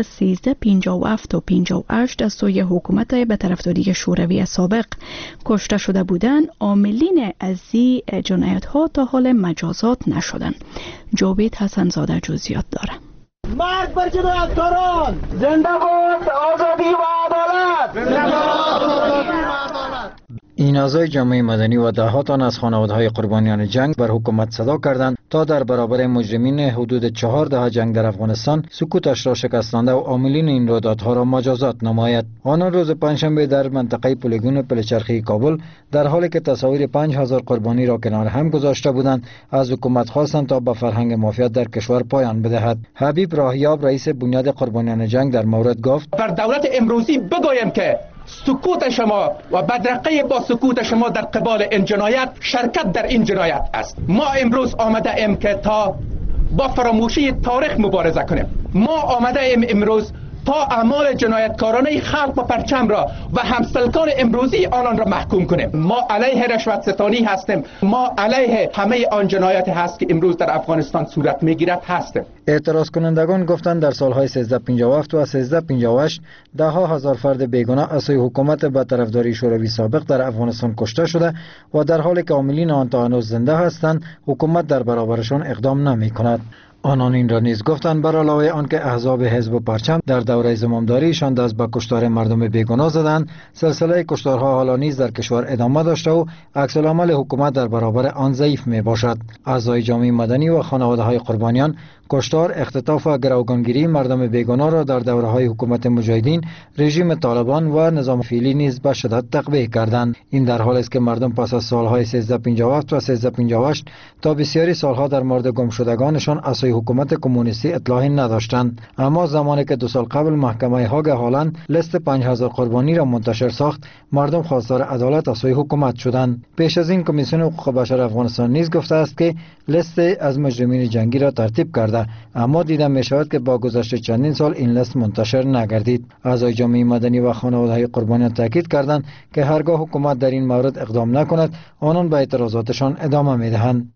1357 و 58 از سوی حکومت به طرفداری شوروی سابق کشته شده بودند، عاملین از این جنایت ها تا حال مجازات نشدند. جاوید حسن زاده جزئیات داره. مرگ بر جنایتکاران! زنده باد آزادی و عدالت! زنده باد آزادی و عدالت! این اعضای جامعه مدنی و ده‌ها تن از خانواده‌های قربانیان جنگ بر حکومت صدا کردند تا در برابر مجرمین حدود 4 دهه جنگ در افغانستان سکوتش را شکستانده و عاملین این رویدادها را مجازات نماید. آنان روز پنجشنبه در منطقه پلیگون پلچرخی کابل در حالی که تصاویر 5000 قربانی را کنار هم گذاشته بودند از حکومت خواستند تا به فرهنگ مافیات در کشور پایان بدهد. حبیب راهیاب رئیس بنیاد قربانیان جنگ در مورد گفت: بر دولت امروزی بگویم که سکوت شما و بدرقه با سکوت شما در قبال این جنایت شرکت در این جنایت است. ما امروز آمده ایم که تا با فراموشی تاریخ مبارزه کنیم. ما آمده ایم امروز تا اعمال جنایتکارانه خلق و پرچم را و همسلکان امروزی آنان را محکوم کنیم. ما علیه رشوت ستانی هستیم. ما علیه همه آن جنایت هست که امروز در افغانستان صورت میگیرد هستیم. اعتراض کنندگان گفتند در سالهای 1357 و 1358 ده‌ها هزار فرد بیگناه از سوی حکومت به طرفداری شوروی سابق در افغانستان کشته شده و در حالی که عاملین آن تا هنوز زنده هستند حکومت در برابرشان اقدام نمی‌کند. آنان این را نیز گفتند بر علاوه آنکه احزاب حزب و پرچم در دوره زمامداریشان دست به کشتار مردم بیگناه زدند، سلسله کشتارها حالا نیز در کشور ادامه داشته و عکس العمل حکومت در برابر آن ضعیف می باشد. اعضای جامعه مدنی و خانواده‌های قربانیان کشتار، اختطاف و گروگانگیری مردم بیگناه را در دوره‌های حکومت مجاهدین، رژیم طالبان و نظام فعلی نیز به شدت تقویه کردند. این در حالی است که مردم پس از سالهای 1357 و 1358 تا بسیاری سالها در مورد گمشدگانشان از سوی حکومت کمونیستی اطلاعی نداشتند. اما زمانی که 2 سال قبل محکمه هاگ هالند لیست 5000 قربانی را منتشر ساخت، مردم خواستار عدالت از سوی حکومت شدند. پیش از این کمیسیون حقوق بشر افغانستان نیز گفته است که لیست از مجرمین جنگی را ترتیب کرده، اما دیده می شود که با گذشت چندین سال این لیست منتشر نگردید. اعضای جامعه مدنی و خانواده‌های قربانیان تاکید کردند که هرگاه حکومت در این مورد اقدام نکند آنان به اعتراضاتشان ادامه می‌دهند.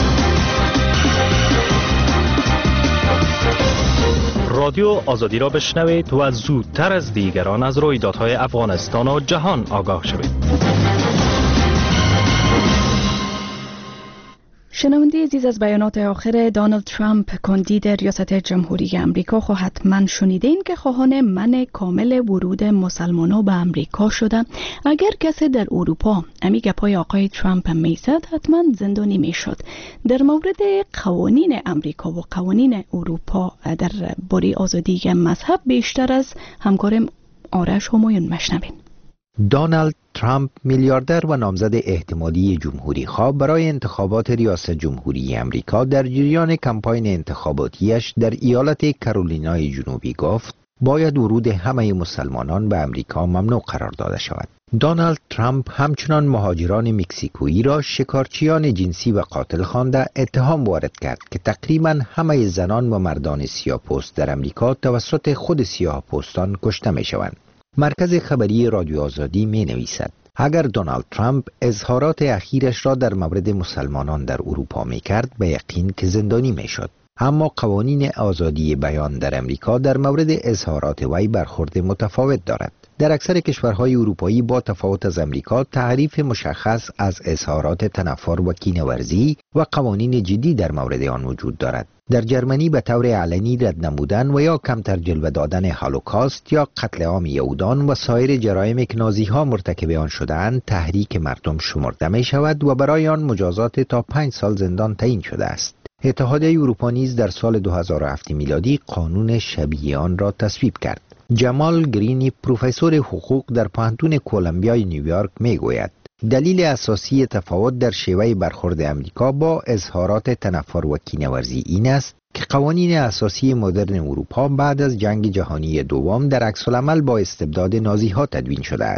رادیو آزادی را بشنوید و زودتر از دیگران از رویدادهای افغانستان و جهان آگاه شوید. شنونده عزیز، از بیانات آخر دونالد ترامپ کاندید ریاست جمهوری امریکا خو حتما شنیدین که خواهان منع کامل ورود مسلمانان به امریکا شده. اگر کسی در اروپا امی گپای آقای ترامپ میزد حتما زندانی میشد. در مورد قوانین امریکا و قوانین اروپا در باره آزادی مذهب بیشتر از همکارم آرش همایون مشنوین. دونالد ترامپ میلیاردر و نامزد احتمالی جمهوری خواه برای انتخابات ریاست جمهوری امریکا در جریان کمپاین انتخاباتیش در ایالت کارولینای جنوبی گفت باید ورود همه مسلمانان به امریکا ممنوع قرار داده شود. دونالد ترامپ همچنان مهاجران مکزیکویی را شکارچیان جنسی و قاتل خوانده اتهام وارد کرد که تقریبا همه زنان و مردان سیاه‌پوست در امریکا توسط خود سیاه‌پوستان کشته می شوند. مرکز خبری رادیو آزادی می نویسد اگر دونالد ترامپ اظهارات اخیرش را در مورد مسلمانان در اروپا می کرد به یقین که زندانی می شد. اما قوانین آزادی بیان در امریکا در مورد اظهارات وی برخورد متفاوت دارد. در اکثر کشورهای اروپایی با تفاوت از امریکا تعریف مشخص از اظهارات تنفر و کینه‌ورزی و قوانین جدی در مورد آن وجود دارد. در جرمنی به طور علنی رد نمودن و یا کمتر جلوه دادن هولوکاست یا قتل عام یهودان و سایر جرایم که نازی‌ها مرتکب آن شده‌اند تحریک مردم شمرده می شود و برای آن مجازات تا 5 سال زندان تعیین شده است. اتحادیه اروپا نیز در سال 2007 میلادی قانون شبیه آن را تصویب کرد. جمال گرینی پروفسور حقوق در پوهنتون کولومبیای نیویورک میگوید دلیل اساسی تفاوت در شیوه برخورد امریکا با اظهارات تنفر و کینه‌ورزی این است که قوانین اساسی مدرن اروپا بعد از جنگ جهانی دوم در عکس‌العمل با استبداد نازی‌ها تدوین شده است.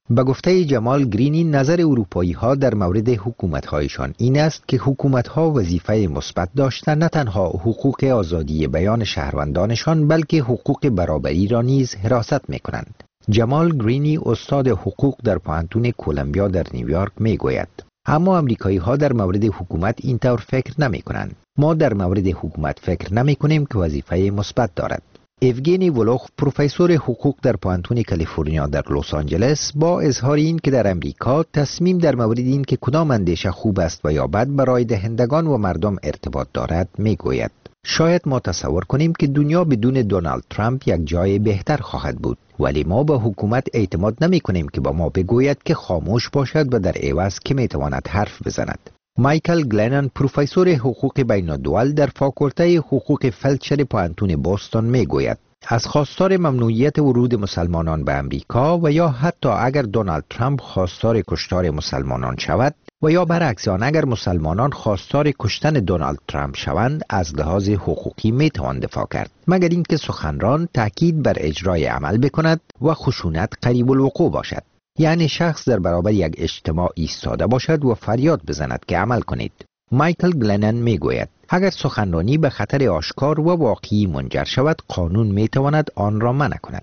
به گفته جمال گرینی نظر اروپایی ها در مورد حکومت هایشان این است که حکومت ها وظیفه مثبت داشتن نه تنها حقوق آزادی بیان شهروندانشان بلکه حقوق برابری را نیز حراست می کنند. جمال گرینی استاد حقوق در پوهنتون کلمبیا در نیویورک می گوید اما امریکایی ها در مورد حکومت اینطور فکر نمی کنند. ما در مورد حکومت فکر نمی کنیم که وظیفه مثبت دارد. ایوگینی ولوخ پروفسور حقوق در پوهنتون کالیفرنیا در لس آنجلس با اظهار این که در امریکا تصمیم در مورد این که کدام اندیشه خوب است و یا بد برای دهندگان و مردم ارتباط دارد می گوید شاید ما تصور کنیم که دنیا بدون دونالد ترامپ یک جای بهتر خواهد بود ولی ما به حکومت اعتماد نمی کنیم که با ما بگوید که خاموش باشد و در عوض که می تواند حرف بزند. مایکل گلنن پروفسور حقوق بین الدول در فاکولته حقوق فلچر پوهنتون بوستون می گوید از خواستار ممنوعیت ورود مسلمانان به امریکا و یا حتی اگر دونالد ترامپ خواستار کشتار مسلمانان شود و یا برعکس آن اگر مسلمانان خواستار کشتن دونالد ترامپ شوند از لحاظ حقوقی می توان دفاع کرد مگر اینکه سخنران تاکید بر اجرای عمل بکند و خشونت قریب الوقوع باشد، یعنی شخص در برابر یک اجتماع ایستاده باشد و فریاد بزند که عمل کنید. مایکل گلنن می گوید اگر سخنرانی به خطر آشکار و واقعی منجر شود قانون می تواند آن را منع کند.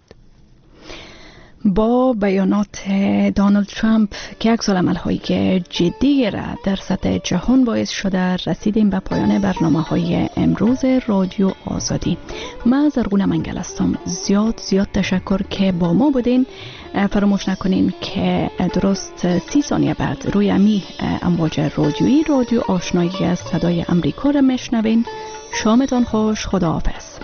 با بیانات دونالد ترامپ که عکس‌العمل‌های جدی را در سطح جهان باعث شده رسیدیم به پایان برنامه‌های امروز رادیو آزادی. من زرغون منگل هستم. زیاد تشکر که با ما بودین. فراموش نکنین که درست 30 ثانیه بعد روی امی امواج رادیویی رادیو آشنایی از صدای امریکا را میشنوین. شامتان خوش. خداحافظ.